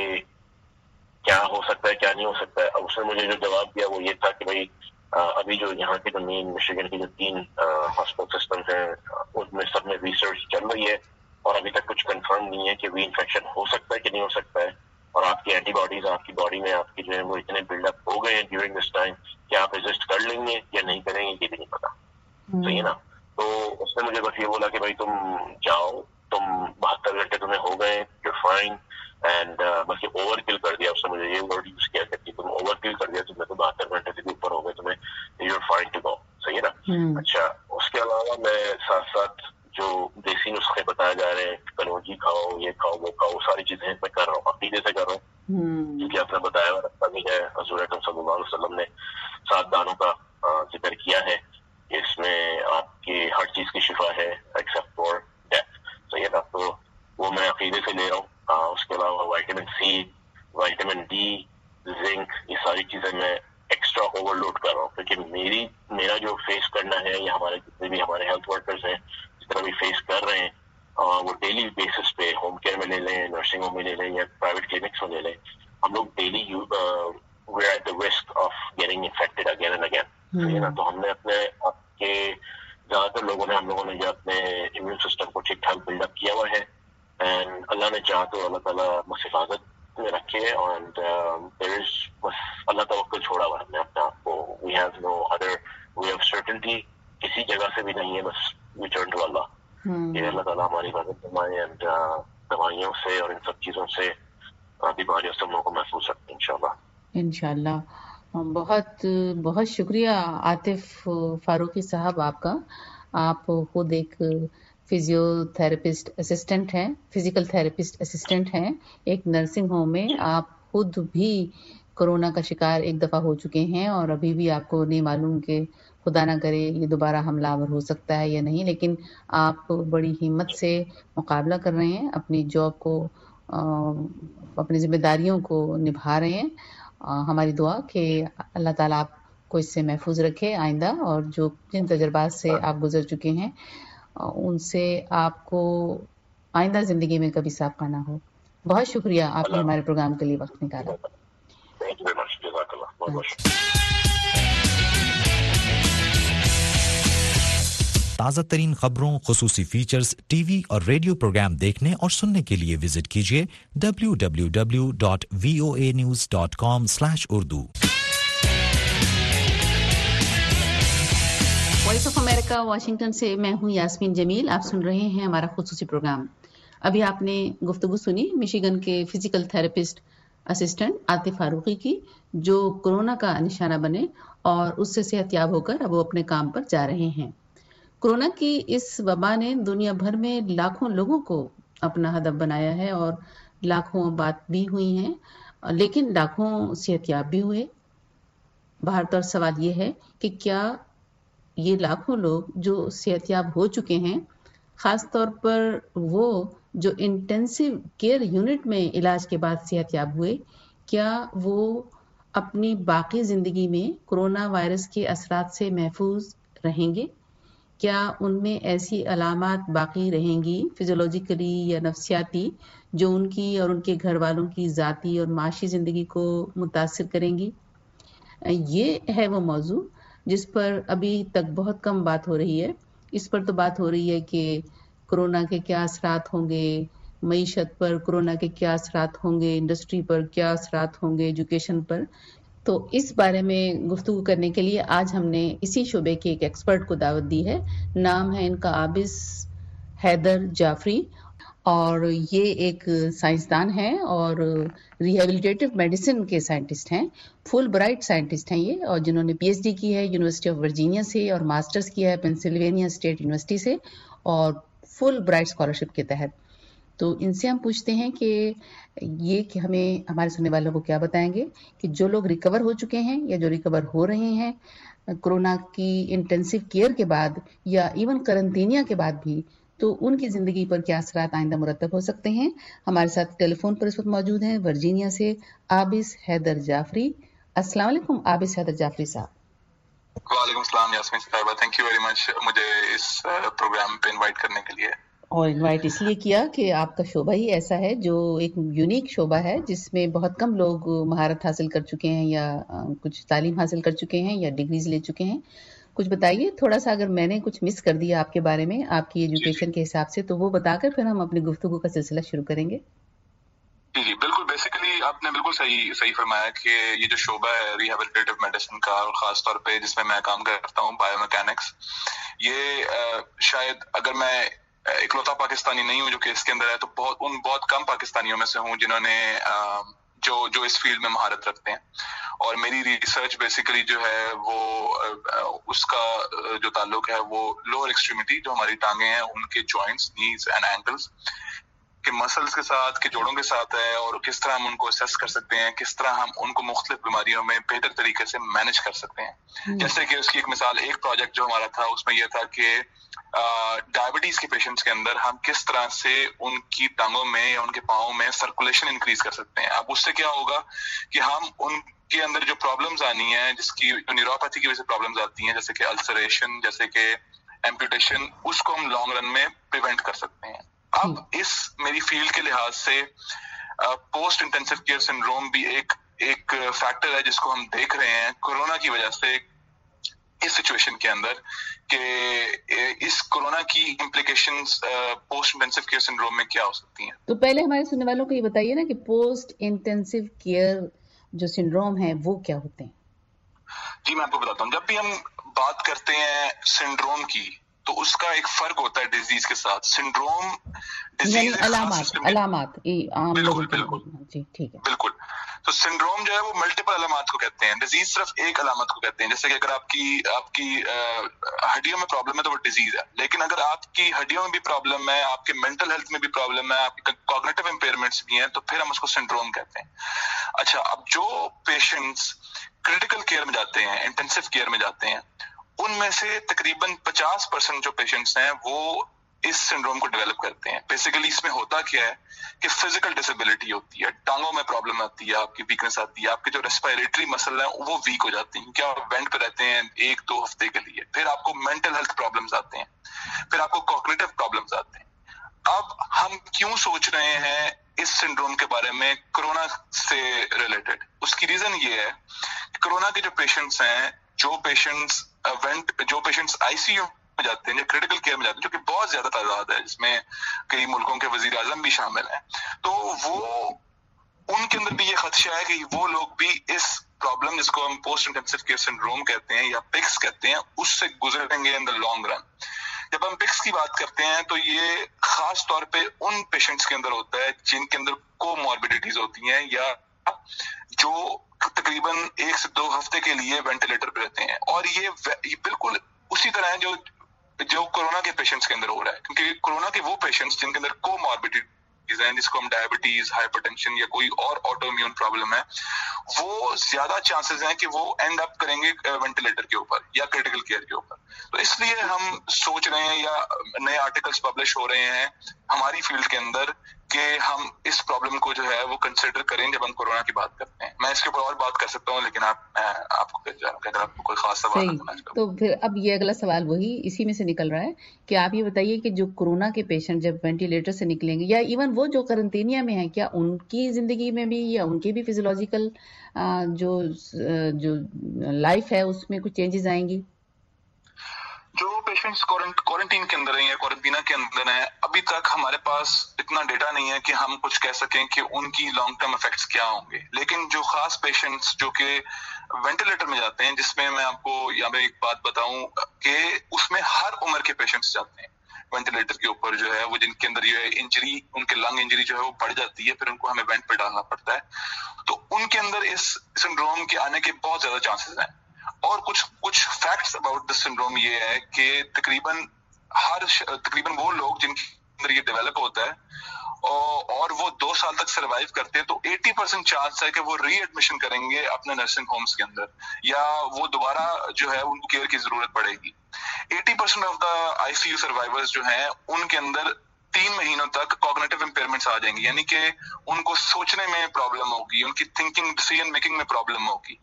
S4: کیا ہو سکتا ہے کیا نہیں ہو سکتا ہے. اب اس نے مجھے جو جواب دیا وہ یہ تھا کہ بھائی ابھی جو یہاں کے جو مین مشیگن کے جو تین ہاسپٹل سسٹمز ہیں ان میں سب میں ریسرچ چل رہی ہے, اور ابھی تک کچھ کنفرم نہیں ہے کہ ری انفیکشن ہو سکتا ہے کہ نہیں ہو سکتا ہے, اور آپ کی اینٹی باڈیز آپ کی باڈی میں آپ کی جو ہے وہ اتنے بلڈ اپ ہو گئے ہیں ڈیورنگ دس ٹائم کہ آپ ریزسٹ کر لیں گے یا نہیں کریں گے یہ بھی نہیں پتا. صحیح ہے نا. تو اس نے مجھے بس یہ بولا کہ بھائی تم جاؤ, تم بہتر گھنٹے تمہیں ہو گئے, یو فائن, اینڈ بس یہ اوور کل کر دیا. اس نے مجھے یہ ورڈ یوز کیا کہ تم اوور کل کر دیا, تمہیں تو بہتر گھنٹے سے بھی اوپر ہو گئے, تمہیں you are fine to go. صحیح ہے نا. اچھا, اس کے علاوہ میں ساتھ ساتھ جو دیسی نسخے بتائے جا رہے ہیں, کلونجی کھاؤ, یہ کھاؤ, وہ کھاؤ, ساری چیزیں میں کر رہا ہوں, عقیدے سے کر رہا ہوں, کیونکہ آپ نے بتایا ہوا رکھتا بھی ہے. حضور اکرم صلی اللہ علیہ وسلم نے سات دانوں کا ذکر کیا ہے کہ اس میں آپ کی ہر چیز کی شفا ہے ایکسپٹ فار ڈیتھ. صحیح ہے نا. تو وہ میں عقیدے سے لے رہا ہوں. اس کے علاوہ vitamin C, vitamin D, zinc, یہ ساری چیزیں میں ایکسٹرا اوور لوڈ کر رہا ہوں, کیونکہ میری میرا جو فیس کرنا ہے یا ہمارے جتنے بھی ہمارے ہیلتھ ورکرز ہیں جس طرح بھی فیس کر رہے ہیں, وہ ڈیلی بیسس پہ ہوم کیئر میں لے لیں, نرسنگ ہوم میں لے لیں یا پرائیویٹ کلینکس میں لے لیں, ہم لوگ daily we are at the risk of getting infected again and again. ٹھیک ہے نا. تو ہم نے اپنے آپ کے زیادہ تر لوگوں نے ہم لوگوں نے جو اپنے امیون سسٹم کو ٹھیک ٹھاک بلڈ اپ کیا ہوا ہے, اینڈ اللہ نے چاہا تو اللہ تعالیٰ بس حفاظت میں رکھے, اینڈ دیر از بس اللہ توکل چھوڑا ہوا ہم نے اپنے آپ کو. We have no other way of certainty, کسی جگہ سے بھی نہیں ہے, بس وی ٹرن ٹو اللہ. یہ اللہ تعالیٰ ہماری حفاظت فرمائے, اینڈ دوائیوں سے اور ان سب چیزوں سے, بیماریوں سے ہم لوگوں کو محفوظ رکھتے ہیں انشاءاللہ.
S3: انشاءاللہ. بہت بہت شکریہ عاطف فاروقی صاحب آپ کا. آپ خود ایک فزیو تھراپسٹ اسسٹنٹ ہیں, فزیکل تھراپسٹ اسسٹنٹ ہیں ایک نرسنگ ہوم میں. آپ خود بھی کورونا کا شکار ایک دفعہ ہو چکے ہیں, اور ابھی بھی آپ کو نہیں معلوم کہ خدا نہ کرے یہ دوبارہ حملہ آور ہو سکتا ہے یا نہیں, لیکن آپ بڑی ہمت سے مقابلہ کر رہے ہیں, اپنی جاب کو, اپنی ذمہ داریوں کو نبھا رہے ہیں. ہماری دعا کہ اللہ تعالیٰ آپ کو اس سے محفوظ رکھے آئندہ, اور جو جن تجربات سے آپ گزر چکے ہیں ان سے آپ کو آئندہ زندگی میں کبھی سابقہ نہ ہو. بہت شکریہ آپ نے ہمارے پروگرام کے لیے وقت نکالا.
S5: تازہ ترین خبروں, خصوصی فیچرز, ٹی وی اور ریڈیو پروگرام دیکھنے اور سننے کے لیے وزٹ کیجیے W W W dot V O A news dot com slash Urdu.
S3: Voice of America Washington سے میں ہوں یاسمین جمیل. آپ سن رہے ہیں ہمارا خصوصی پروگرام. ابھی آپ نے گفتگو سنی مشیگن کے physical therapist assistant Atif Farooqui کی، جو کورونا کا نشانہ بنے اور اس سے صحت یاب ہو کر اب وہ اپنے کام پر جا رہے ہیں۔ کورونا کی اس وبا نے دنیا بھر میں لاکھوں لوگوں کو اپنا ہدف بنایا ہے اور لاکھوں بات بھی ہوئی ہیں، لیکن لاکھوں صحت یاب بھی ہوئے۔ بہرطور سوال یہ ہے کہ کیا یہ لاکھوں لوگ جو صحت یاب ہو چکے ہیں، خاص طور پر وہ جو انٹینسو کیئر یونٹ میں علاج کے بعد صحت یاب ہوئے، کیا وہ اپنی باقی زندگی میں کورونا وائرس کے اثرات سے محفوظ رہیں گے؟ کیا ان میں ایسی علامات باقی رہیں گی فزیولوجیکلی یا نفسیاتی جو ان کی اور ان کے گھر والوں کی ذاتی اور معاشی زندگی کو متاثر کریں گی؟ یہ ہے وہ موضوع جس پر ابھی تک بہت کم بات ہو رہی ہے۔ اس پر تو بات ہو رہی ہے کہ کورونا کے کیا اثرات ہوں گے، معیشت پر کورونا کے کیا اثرات ہوں گے، انڈسٹری پر کیا اثرات ہوں گے، ایجوکیشن پر۔ تو اس بارے میں گفتگو کرنے کے لیے آج ہم نے اسی شعبے کے ایک ایکسپرٹ کو دعوت دی ہے۔ نام ہے ان کا عابس حیدر جعفری، اور یہ ایک سائنسدان ہیں اور ریہیبلیٹیو میڈیسن کے سائنٹسٹ ہیں، فل برائٹ سائنٹسٹ ہیں یہ، اور جنہوں نے پی ایچ ڈی کی ہے یونیورسٹی آف ورجینیا سے اور ماسٹرز کیا ہے پینسلوینیا اسٹیٹ یونیورسٹی سے اور فل برائٹ اسکالرشپ کے تحت۔ تو ان سے ہم پوچھتے ہیں کہ یہ کہ ہمیں ہمارے سننے والوں کو کیا بتائیں گے کہ جو لوگ ریکور ہو چکے ہیں یا جو ریکور ہو رہے ہیں کورونا کی انٹینسو کیئر کے بعد یا ایون کرنٹینیا کے بعد بھی، تو ان کی زندگی پر کیا اثرات آئندہ مرتب ہو سکتے ہیں۔ ہمارے ساتھ ٹیلی فون پر اس وقت موجود ہیں ورجینیا سے عابس حیدر جعفری۔ السلام علیکم عابس حیدر جعفری صاحب۔
S6: وعلیکم السلام یاسمین صاحبہ، تھینک یو ویری مچ مجھے اس پروگرام پہ انوائٹ کرنے کے لیے۔
S3: اور انوائٹ اس لیے کیا کہ آپ کا شعبہ ہی ایسا ہے جو ایک یونیک شعبہ ہے جس میں بہت کم لوگ مہارت حاصل کر چکے ہیں یا کچھ تعلیم حاصل کر چکے ہیں یا ڈگریز لے چکے ہیں۔ کچھ بتائیے تھوڑا سا، اگر میں نے کچھ مس کر دیا آپ کے بارے میں آپ کی ایجوکیشن کے حساب سے تو وہ بتا کر پھر ہم اپنی گفتگو کا سلسلہ شروع کریں گے۔
S6: جی جی بالکل، بیسیکلی آپ نے بالکل صحیح صحیح فرمایا کہ یہ جو شعبہ ہے ریہیبلیٹیو میڈیسن کا، اور خاص طور پہ جس میں میں کام کرتا ہوں بایو میکینکس، یہ شاید اگر میں اکلوتا پاکستانی نہیں ہوں جو کہ اس کے اندر ہے، تو بہت ان بہت کم پاکستانیوں میں سے ہوں جنہوں نے جو جو اس فیلڈ میں مہارت رکھتے ہیں۔ اور میری ریسرچ بیسیکلی جو ہے وہ اس کا جو تعلق ہے وہ لوور ایکسٹریمٹی، جو ہماری ٹانگیں ہیں ان کے جوائنٹس، نیز اینڈ اینکلز کے مسلز کے ساتھ، کے جوڑوں کے ساتھ ہے، اور کس طرح ہم ان کو اسیس کر سکتے ہیں، کس طرح ہم ان کو مختلف بیماریوں میں بہتر طریقے سے مینج کر سکتے ہیں۔ جیسے کہ اس کی ایک مثال، ایک پروجیکٹ جو ہمارا تھا اس میں یہ تھا کہ ڈائبٹیز کے پیشنٹس کے اندر ہم کس طرح سے ان کی ٹانگوں میں یا ان کے پاؤں میں سرکولیشن انکریز کر سکتے ہیں۔ اب اس سے کیا ہوگا کہ ہم ان کے اندر جو پرابلمز آنی ہیں، جس کی نیوروپیتھی کی وجہ سے پرابلمز آتی ہیں، جیسے کہ السریشن، جیسے کہ ایمپوٹیشن، اس کو ہم لانگ رن میں پریونٹ کر سکتے ہیں۔ اب اس میری فیلڈ کے لحاظ سے پوسٹ انٹینسو کیئر سنڈروم بھی ایک ایک فیکٹر ہے جس کو ہم دیکھ رہے ہیں کورونا کی وجہ سے اس سچویشن کے اندر، کہ اس کورونا کی implications post intensive care syndrome میں کیا ہو سکتی ہیں۔
S3: تو پہلے ہمارے سننے والوں کو یہ بتائیے نا کہ پوسٹ انٹینسو کیئر جو سنڈروم ہے وہ کیا ہوتے ہیں؟
S6: جی میں آپ کو بتاتا ہوں، جب بھی ہم بات کرتے ہیں سنڈروم کی تو اس کا ایک فرق ہوتا ہے ڈیزیز کے ساتھ۔ سنڈروم ڈیزیز
S3: علامات علامات عام لوگوں کے لیے، جی ٹھیک ہے،
S6: بالکل۔ تو سنڈروم جو ہے وہ ملٹیپل علامات کو کہتے ہیں، ڈیزیز صرف ایک علامت کو کہتے ہیں۔ جیسے کہ اگر آپ کی آپ کی ہڈیوں میں پرابلم ہے تو وہ ڈیزیز ہے، لیکن اگر آپ کی ہڈیوں میں بھی پرابلم ہے، آپ کے مینٹل ہیلتھ میں بھی پرابلم ہے، آپ کی کوگنیٹو امپیئرمنٹس بھی ہیں، تو پھر ہم اس کو سنڈروم کہتے ہیں۔ اچھا، اب جو پیشنٹس کریٹیکل کیئر میں جاتے ہیں، انٹینسو کیئر میں جاتے ہیں، ان میں سے تقریباً پچاس پرسینٹ جو پیشنٹس ہیں وہ اس سنڈروم کو ڈیولپ کرتے ہیں۔ بیسیکلی اس میں ہوتا کیا ہے کہ فزیکل ڈسیبلٹی ہوتی ہے، ٹانگوں میں پرابلم آتی ہے، آپ کی ویکنس آتی ہے، آپ کے جو ریسپائریٹری مسل ہیں وہ ویک ہو جاتے ہیں کیونکہ آپ وینٹ پہ رہتے ہیں ایک دو ہفتے کے لیے، پھر آپ کو مینٹل ہیلتھ پرابلمس آتے ہیں، پھر آپ کو کوگنیٹو پرابلمس آتے ہیں۔ اب ہم کیوں سوچ رہے ہیں اس سنڈروم کے بارے میں کورونا سے ریلیٹڈ؟ اس کی ریزن یہ ہے کہ کورونا کے جو پیشنٹس ہیں، جو پیشنٹس وینٹ جو پیشنٹس آئی سی یو میں جاتے ہیں، جو کریٹیکل کیئر میں جاتے ہیں، جو کہ بہت زیادہ تعداد ہے، جس میں کئی ملکوں کے وزیر اعظم بھی شامل ہیں، تو وہ ان کے اندر بھی یہ خدشہ ہے کہ وہ لوگ بھی اس پرابلم جس کو ہم پوسٹ انٹینسو کیئر سنڈروم کہتے ہیں یا پکس کہتے ہیں، اس سے گزریں گے ان دا لانگ رن۔ جب ہم پکس کی بات کرتے ہیں تو یہ خاص طور پہ ان پیشنٹس کے اندر ہوتا ہے جن کے اندر کو ماربیڈیٹیز ہوتی ہیں یا جو تقریباً ایک سے دو ہفتے کے لیے وینٹیلیٹر پہ رہتے ہیں. اور یہ بالکل اسی طرح ہے جو جو کورونا کے پیشنٹس کے اندر ہو رہا ہے, کیونکہ کورونا کے وہ پیشنٹس جن کے اندر کو ماربیڈیٹیز ہیں, جس کو ہم ڈائبٹیز, ہائپر ٹینشن یا کوئی اور آٹو امیون پرابلم ہے, وہ زیادہ چانسز ہیں کہ وہ اینڈ اپ کریں گے وینٹیلیٹر کے اوپر یا کریٹیکل کیئر کے اوپر. تو اس لیے ہم سوچ رہے ہیں یا نئے آرٹیکلس پبلش ہو رہے ہیں ہماری فیلڈ کے اندر کہ ہم اس پرابلم کو جو ہے وہ کنسیڈر کریں جب ہم کورونا کی بات کرتے ہیں. میں اس کے اوپر اور بات کر سکتا ہوں, لیکن آپ آپ کو اگر آپ کو کوئی خاص سوال ہے
S3: تو پھر اب یہ اگلا سوال وہی اسی میں سے نکل رہا ہے کہ آپ یہ بتائیے کہ جو کورونا کے پیشنٹ جب وینٹیلیٹر سے نکلیں گے یا ایون وہ جو قرنطینیہ میں ہیں, کیا ان کی زندگی میں بھی یا ان کی بھی فزیولوجیکل جو جو لائف ہے اس میں کچھ چینجز آئیں گی؟
S6: جو پیشنٹس کوارنٹین کے اندر ہیں یا کوارنٹینہ کے اندر ہیں, ابھی تک ہمارے پاس اتنا ڈیٹا نہیں ہے کہ ہم کچھ کہہ سکیں کہ ان کی لانگ ٹرم افیکٹس کیا ہوں گے. لیکن جو خاص پیشنٹس جو کہ وینٹیلیٹر میں جاتے ہیں, جس میں میں آپ کو یہاں پہ ایک بات بتاؤں کہ اس میں ہر عمر کے پیشنٹس جاتے ہیں وینٹیلیٹر کے اوپر, جو ہے وہ جن کے اندر یہ انجری, ان کے لنگ انجری جو ہے وہ بڑھ جاتی ہے, پھر ان کو ہمیں وینٹ پہ ڈالنا پڑتا ہے. تو ان کے اندر اس سنڈروم کے آنے کے بہت زیادہ چانسز ہیں. اور کچھ کچھ فیکٹس اباؤٹ دس سنڈروم یہ ہے کہ تقریباً ہر تقریباً وہ لوگ جن کے اندر یہ ڈیولپ ہوتا ہے اور وہ دو سال تک سروائیو کرتے ہیں, تو ایٹی پرسینٹ چانس ہے کہ وہ ری ایڈمیشن کریں گے اپنے نرسنگ ہومس کے اندر, یا وہ دوبارہ جو ہے ان کو کیئر کی ضرورت پڑے گی. Eighty percent of the I C U survivors جو ہیں ان کے اندر تین مہینوں تک کوگنیٹو امپیئرمنٹس آ جائیں گی, یعنی کہ ان کو سوچنے میں پرابلم ہوگی, ان کی تھنکنگ ڈیسیژن میکنگ میں پرابلم ہوگی.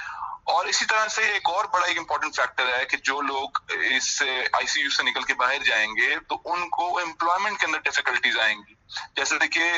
S6: اور اسی طرح سے ایک اور بڑا ایک امپورٹنٹ فیکٹر ہے کہ جو لوگ اس آئی سی یو سے نکل کے باہر جائیں گے تو ان کو امپلائمنٹ کے اندر ڈیفیکلٹیز آئیں گی. جیسے کہ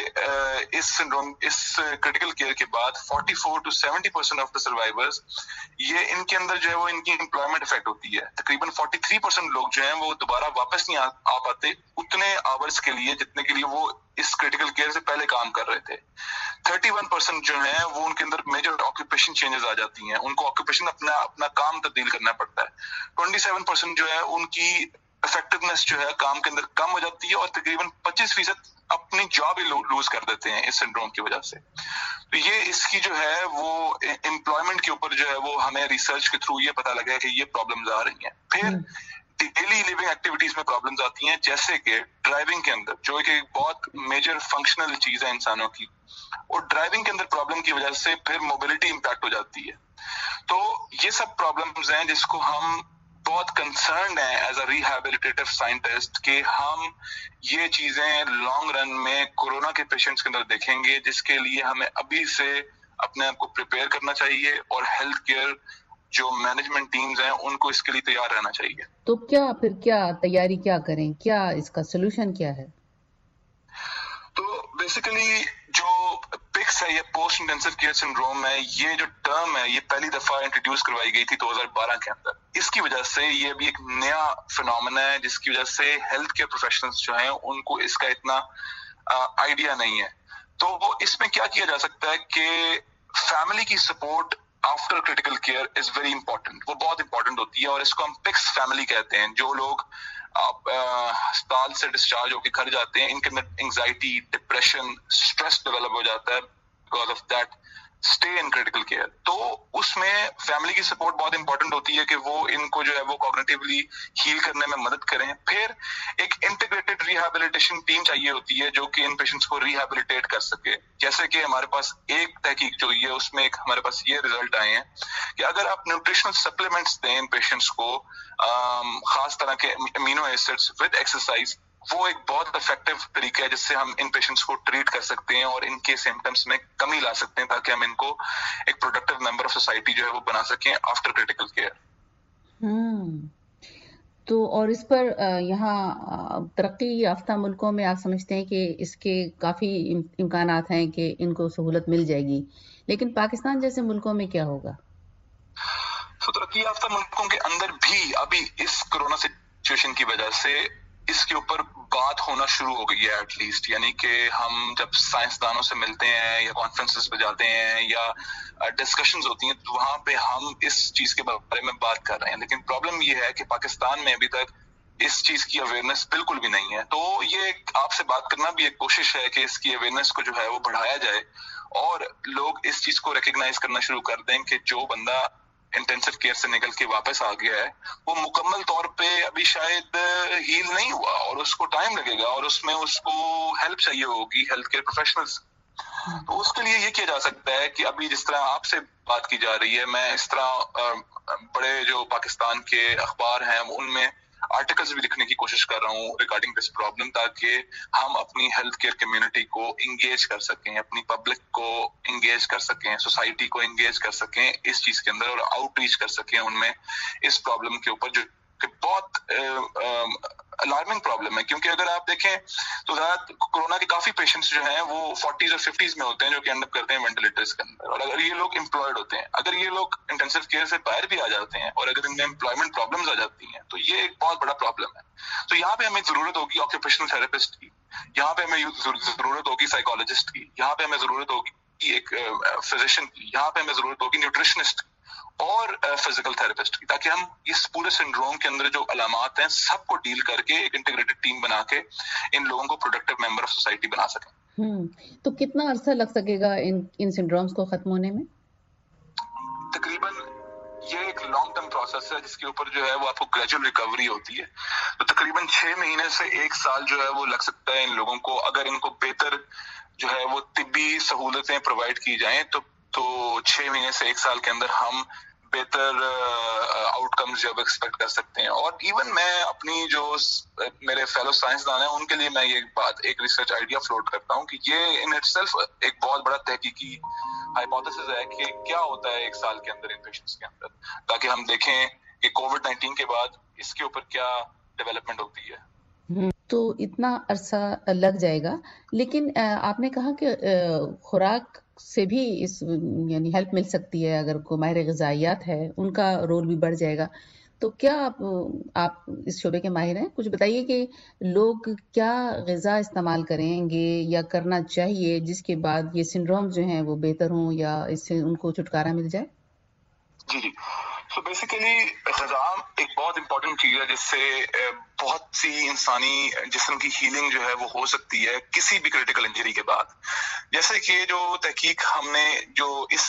S6: اس سنڈروم اس کریٹیکل کیئر کے بعد forty four to seventy percent of the survivors یہ ان کے اندر جو ہے وہ ان کی امپلائمنٹ افیکٹ ہوتی ہے. تقریباً فورٹی تھری پرسینٹ لوگ جو ہیں وہ دوبارہ واپس نہیں آ پاتے اتنے آورس کے لیے جتنے کے لیے وہ اس کریٹیکل کیئر سے پہلے کام کر رہے تھے. تھرٹی ون پرسینٹ جو ہیں وہ ان کے اندر میجر آکوپیشن چینجز آ جاتی ہیں, ان کو آکوپیشن اپنا اپنا کام تبدیل کرنا پڑتا ہے. ٹوئنٹی سیون پرسینٹ جو ہے ان کی افیکٹونیس جو ہے کام کے اندر کم ہو جاتی ہے, اور تقریباً پچیس فیصد اپنی جاب ہی لوز کر دیتے ہیں اس سنڈروم کی وجہ سے. تو یہ اس کی جو ہے وہ امپلائمنٹ کے اوپر جو ہے وہ ہمیں ریسرچ کے تھرو یہ پتا لگا ہے کہ یہ پرابلمز آ رہی ہیں. پھر ڈیلی لیونگ ایکٹیویٹیز میں پرابلمز آتی ہیں, جیسے کہ ڈرائیونگ کے اندر, جو کہ بہت میجر فنکشنل چیز ہے انسانوں کی, اور ڈرائیونگ کے اندر پرابلم کی وجہ سے پھر موبلٹی امپیکٹ ہو جاتی ہے. تو یہ سب پرابلمز ہیں جس کو ہم بہت کنسرنڈ ہیں ایز اے ریہیبلیٹیٹو سائنٹسٹ کہ ہم یہ چیزیں لانگ رن میں کورونا کے پیشنٹس کے اندر دیکھیں گے, جس کے لیے ہمیں ابھی سے اپنے آپ کو پریپیئر کرنا چاہیے, اور ہیلتھ کیئر جو مینجمنٹ ٹیمز ہیں ان کو اس کے لیے تیار رہنا چاہیے.
S3: تو کیا پھر کیا تیاری کیا کریں, کیا اس کا سولوشن کیا ہے؟
S6: تو بیسیکلی جو پکس ہے یا پوسٹ انٹینسو کیئر سنڈروم ہے, یہ جو ٹرم ہے یہ پہلی دفعہ انٹروڈیوس کروائی گئی تھی دو ہزار بارہ کے اندر. اس کی وجہ سے یہ بھی ایک نیا فنومینا ہے جس کی وجہ سے ہیلتھ کیئر پروفیشنلز جو ہیں ان کو اس کا اتنا آئیڈیا نہیں ہے. تو اس میں کیا کیا جا سکتا ہے کہ فیملی کی support after critical care is very important, وہ بہت امپورٹنٹ ہوتی ہے, اور اس کو ہم پکس فیملی کہتے ہیں. جو لوگ آپ ہسپتال سے ڈسچارج ہو کے گھر جاتے ہیں ان کے اندر انگزائٹی, ڈپریشن, اسٹریس ڈیولپ ہو جاتا ہے because of that stay in critical care. تو اس میں فیملی کی سپورٹ بہت امپورٹنٹ ہوتی ہے کہ وہ ان کو جو ہے وہ کوگنیٹیولی ہیل کرنے میں مدد کریں. پھر ایک انٹیگریٹڈ ریہیبلیٹیشن ٹیم چاہیے ہوتی ہے جو کہ ان پیشنٹس کو ریہیبلیٹیٹ کر سکے. جیسے کہ ہمارے پاس ایک تحقیق جو ہوئی ہے اس میں ایک ہمارے پاس یہ ریزلٹ آئے ہیں کہ اگر آپ نیوٹریشنل سپلیمنٹس دیں ان پیشنٹس کو, خاص طرح کے امینو ایسڈس ود ایکسرسائز, وہ ایک بہت افیکٹو طریقہ ہے جس سے ہم ان پیشنٹس کو ٹریٹ کر سکتے ہیں اور ان کے سمپٹمس میں کمی لا سکتے ہیں, تاکہ ہم ان کو ایک پروڈکٹیو ممبر آف سوسائٹی جو ہے وہ بنا سکیں آفٹر کریٹیکل کیئر.
S3: ہوں تو اور اس پر یہاں ترقی یافتہ ملکوں میں آپ سمجھتے ہیں کہ اس کے کافی امکانات ہیں کہ ان کو سہولت مل جائے گی, لیکن پاکستان جیسے ملکوں میں کیا ہوگا؟
S6: تو ترقی یافتہ ملکوں کے اندر بھی ابھی اس کورونا سچویشن کی وجہ سے اس کے اوپر بات ہونا شروع ہو گئی ہے ایٹ لیسٹ. یعنی کہ ہم جب سائنسدانوں سے ملتے ہیں یا کانفرنسز پہ جاتے ہیں یا ڈسکشنز ہوتی ہیں تو وہاں پہ ہم اس چیز کے بارے میں بات کر رہے ہیں. لیکن پرابلم یہ ہے کہ پاکستان میں ابھی تک اس چیز کی اویئرنیس بالکل بھی نہیں ہے. تو یہ آپ سے بات کرنا بھی ایک کوشش ہے کہ اس کی اویئرنیس کو جو ہے وہ بڑھایا جائے اور لوگ اس چیز کو ریکگنائز کرنا شروع کر دیں کہ جو بندہ انٹینسو کیئر سے نکل کے واپس آ گیا ہے وہ مکمل طور پہ ابھی شاید ہیل نہیں ہوا اور اس کو ٹائم لگے گا اور اس میں اس کو ہیلپ چاہیے ہوگی ہیلتھ کیئر پروفیشنلز. تو اس کے لیے یہ کیا جا سکتا ہے کہ ابھی جس طرح آپ سے بات کی جا رہی ہے, میں اس طرح بڑے جو پاکستان کے اخبار ہیں ان میں آرٹیکلز بھی لکھنے کی کوشش کر رہا ہوں ریگارڈنگ دس پرابلم, تاکہ ہم اپنی ہیلتھ کیئر کمیونٹی کو انگیج کر سکیں, اپنی پبلک کو انگیج کر سکیں, سوسائٹی کو انگیج کر سکیں اس چیز کے اندر اور آؤٹ ریچ کر سکیں ان میں اس پرابلم کے اوپر جو کہ بہت الارمنگ پرابلم ہے. کیونکہ اگر آپ دیکھیں تو کورونا کے کافی پیشنٹس جو ہیں وہ فورٹیز اور ففٹیز میں ہوتے ہیں جو کہ اینڈ اپ کرتے ہیں وینٹیلیٹرز کے اندر, اور اگر یہ لوگ امپلائڈ ہوتے ہیں, اگر یہ لوگ انٹینسو کیئر سے باہر بھی آ جاتے ہیں اور اگر ان میں امپلائمنٹ پرابلمز آ جاتی ہیں تو یہ ایک بہت بڑا پرابلم ہے. تو یہاں پہ ہمیں ضرورت ہوگی آکوپیشنل تھراپسٹ کی, یہاں پہ ہمیں ضرورت ہوگی سائیکالوجسٹ کی, یہاں پہ ہمیں ضرورت ہوگی ایک فزیشین کی, یہاں پہ ہمیں ضرورت ہوگی نیوٹریشنسٹ اور فزیکل تھراپسٹ کی, تاکہ ہم اس پورے سنڈروم کے اندر جو علامات ہیں سب کو ڈیل کر کے ایک انٹیگریٹڈ ٹیم بنا کے ان لوگوں کو پروڈکٹیو ممبر آف سوسائٹی بنا سکیں.
S3: ہوں تو کتنا عرصہ لگ سکے گا ان ان سنڈرومز کو ختم ہونے میں؟
S6: تقریباً یہ ایک لانگ ٹرم پروسیس ہے جس کے اوپر جو ہے وہ آپ کو گریجول ریکوری ہوتی ہے. تو تقریباً چھ مہینے سے ایک سال جو ہے وہ لگ سکتا ہے ان لوگوں کو, اگر ان کو بہتر جو ہے وہ طبی سہولتیں پرووائڈ کی جائیں تو تو چھ مہینے سے ایک سال کے اندر ہم بہتر آؤٹ کمز جو ایکسپیکٹ کر سکتے ہیں. اور ایون میں اپنی جو میرے فیلو سائنسدان ہیں ان کے لیے میں یہ بات ایک ریسرچ آئیڈیا فلوٹ کرتا ہوں کہ یہ ان اٹ سیلف ایک بہت بڑا تحقیقی ہائپوتھیسس ہے کہ کیا ہوتا ہے ایک سال کے اندر ان پیشنٹس کے اندر, تاکہ ہم دیکھیں کہ کووڈ نائنٹین کے بعد اس کے اوپر کیا ڈیولپمنٹ ہوتی ہے.
S3: تو اتنا عرصہ لگ جائے گا, لیکن آپ نے کہا کہ خوراک سے بھی اس یعنی ہیلپ مل سکتی ہے, اگر کوئی ماہر غذائیات ہے ان کا رول بھی بڑھ جائے گا. تو کیا آپ آپ اس شعبے کے ماہر ہیں, کچھ بتائیے کہ لوگ کیا غذا استعمال کریں گے یا کرنا چاہیے جس کے بعد یہ سنڈروم جو ہیں وہ بہتر ہوں یا اس سے ان کو چھٹکارا مل جائے؟
S6: جی جی سو بیسیکلی غذا ایک بہت امپورٹنٹ چیز ہے جس سے بہت سی انسانی جسم کی ہیلنگ جو ہے وہ ہو سکتی ہے کسی بھی کریٹیکل انجری کے بعد. جیسے کہ جو تحقیق ہم نے جو اس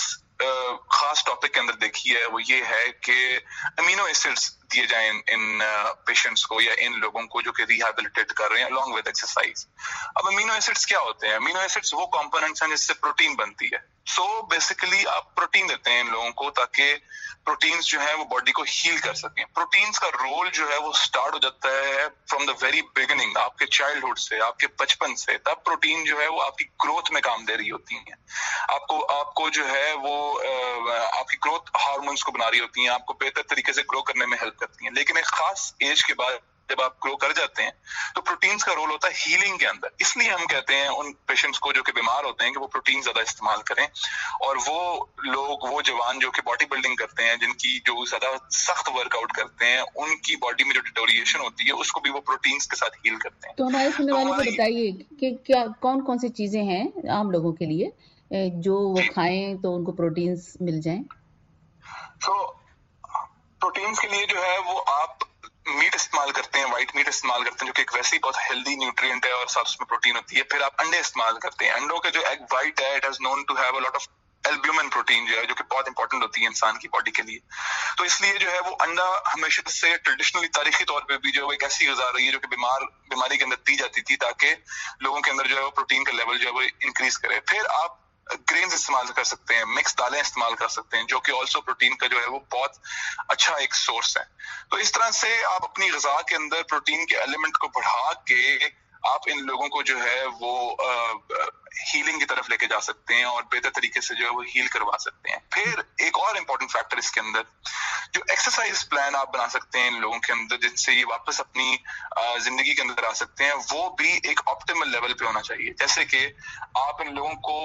S6: خاص ٹاپک کے اندر دیکھی ہے وہ یہ ہے کہ امینو ایسڈز دیے جائیں ان پیشنٹس کو یا ان لوگوں کو جو کہ ریہیبلیٹیٹ کر رہے ہیں along with exercise. اب امینو ایسڈز کیا ہوتے ہیں؟ امینو ایسڈز وہ کمپوننٹس ہیں جس سے پروٹین بنتی ہے. سو بیسیکلی آپ پروٹین دیتے ہیں ان لوگوں کو تاکہ پروٹینز جو ہے وہ باڈی کو ہیل کر سکیں. پروٹینز کا رول جو ہے وہ سٹارٹ ہو جاتا ہے فرام دا ویری بگننگ, آپ کے چائلڈہڈ سے, آپ کے بچپن سے. تب پروٹین جو ہے وہ آپ کی گروتھ میں کام دے رہی ہوتی ہیں, آپ کو آپ کو جو ہے وہ آپ کی گروتھ ہارمونس کو بنا رہی ہوتی ہیں, آپ کو بہتر طریقے سے گرو کرنے میں ہیلپ کرتی ہیں. لیکن ایک خاص ایج کے بعد جب آپ گرو کر جاتے ہیں تو پروٹینز کا رول ہوتا ہے ہیلنگ کے اندر. اس لیے ہم کہتے ہیں ان پیشنٹس کو جو کہ بیمار ہوتے ہیں کہ وہ پروٹین زیادہ استعمال کریں, اور وہ لوگ وہ جوان جو کہ باڈی بلڈنگ کرتے ہیں, جن کی جو زیادہ سخت ورک آؤٹ کرتے ہیں, ان کی باڈی میں جو ڈیٹوریشن ہوتی ہے اس کو بھی وہ پروٹینز کے ساتھ ہیل کرتے ہیں.
S3: تو ہمارے سننے والوں کو بتائیے کہ کیا کون کون سی چیزیں ہیں عام لوگوں کے لیے جو وہ کھائیں تو ان کو پروٹینز مل جائیں؟
S6: تو پروٹینز کے لیے جو ہے وہ آپ میٹ استعمال کرتے ہیں, وائٹ میٹ استعمال کرتے ہیں جو کہ ایک ویسے ہی بہت ہیلدی نیوٹرینٹ ہے اور ساتھ اس میں پروٹین ہوتی ہے. پھر آپ انڈے استعمال کرتے ہیں. انڈوں کے جو ایگ وائٹ ہے it has known to have a lot of albumin protein جو ہے جو کہ بہت امپورٹنٹ ہوتی ہے انسان کی باڈی کے لیے. تو اس لیے جو ہے وہ انڈا ہمیشہ سے ٹریڈیشنلی تاریخی طور پہ بھی جو ہے ایک ایسی غذا رہی ہے جو کہ بیمار بیماری کے اندر دی جاتی تھی تاکہ لوگوں کے اندر جو ہے وہ پروٹین کا لیول جو ہے وہ انکریز کرے. پھر آپ گرینز استعمال کر سکتے ہیں, مکس دالیں استعمال کر سکتے ہیں جو کہ آلسو پروٹین کا جو ہے وہ بہت اچھا ایک سورس ہے. تو اس طرح سے آپ اپنی غذا کے اندر پروٹین کے ایلیمنٹ کو بڑھا کے آپ ان لوگوں کو جو ہے وہ ہیلنگ کی طرف لے کے جا سکتے ہیں اور بہتر طریقے سے جو ہے وہ ہیل کروا سکتے ہیں. پھر ایک اور امپورٹنٹ فیکٹر اس کے اندر جو ایکسرسائز پلان آپ بنا سکتے ہیں ان لوگوں کے اندر جن سے یہ واپس اپنی زندگی کے اندر آ سکتے ہیں, وہ بھی ایک آپٹیمل لیول پہ ہونا چاہیے. جیسے کہ آپ ان لوگوں کو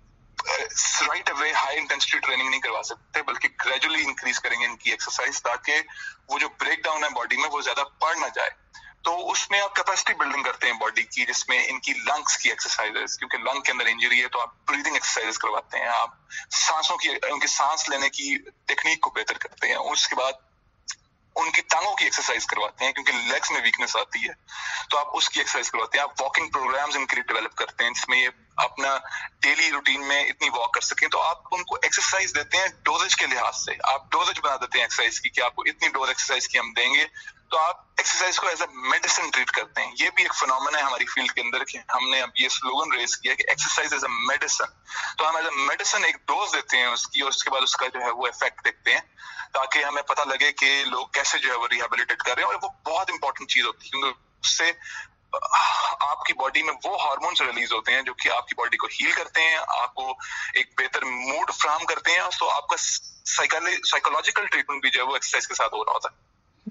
S6: right away high intensity training نہیں کروا سکتے بلکہ گریجولی انکریز کریں گے ان کی ایکسرسائز تاکہ وہ جو بریک ڈاؤن ہے باڈی میں وہ زیادہ بڑھ نہ جائے. تو اس میں آپ کیپیسٹی بلڈنگ کرتے ہیں باڈی کی جس میں ان کی لنگس کی ایکسرسائز, کیونکہ لنگ کے اندر انجری ہے تو آپ بریدنگ ایکسرسائز کرواتے ہیں, آپ سانسوں کی ان کی سانس لینے کی ٹیکنیک کو بہتر کرتے ہیں. اس کے بعد ان کی ٹانگوں کی ایکسرسائز کرواتے ہیں کیونکہ لیگس میں ویکنس آتی ہے, تو آپ اس کی ایکسرسائز کرواتے ہیں. آپ واکنگ پروگرامز ان کے لیے ڈیولپ کرتے ہیں جس میں یہ اپنا ڈیلی روٹین میں اتنی واک کر سکیں. تو آپ ان کو ایکسرسائز دیتے ہیں ڈوزج کے لحاظ سے, آپ ڈوزج بنا دیتے ہیں ایکسرسائز کی کہ آپ کو اتنی ڈوز ایکسرسائز کی ہم دیں گے, تو آپ ایکسرسائز کو ایز اے میڈیسن ٹریٹ کرتے ہیں. یہ بھی ایک فنومنا ہے ہماری فیلڈ کے اندر کہ ہم نے اب یہ سلوگن ریز کیا کہ ایکسرسائز ایز اے میڈیسن. تو ہم ایز اے میڈیسن ایک ڈوز دیتے ہیں اس کی, اور اس کے بعد اس کا جو ہے وہ افیکٹ دیکھتے ہیں تاکہ ہمیں پتہ لگے کہ لوگ کیسے جو ہے وہ ریہیبلیٹیٹ کر رہے ہیں. اور وہ بہت امپورٹنٹ چیز ہوتی ہے کیونکہ اس سے آپ کی باڈی میں وہ ہارمونز ریلیز ہوتے ہیں جو کہ آپ کی باڈی کو ہیل کرتے ہیں, آپ کو ایک بہتر موڈ فراہم کرتے ہیں. تو آپ کا سائیکولوجیکل ٹریٹمنٹ بھی جو ہے وہ ایکسرسائز کے ساتھ ہو رہا ہوتا ہے.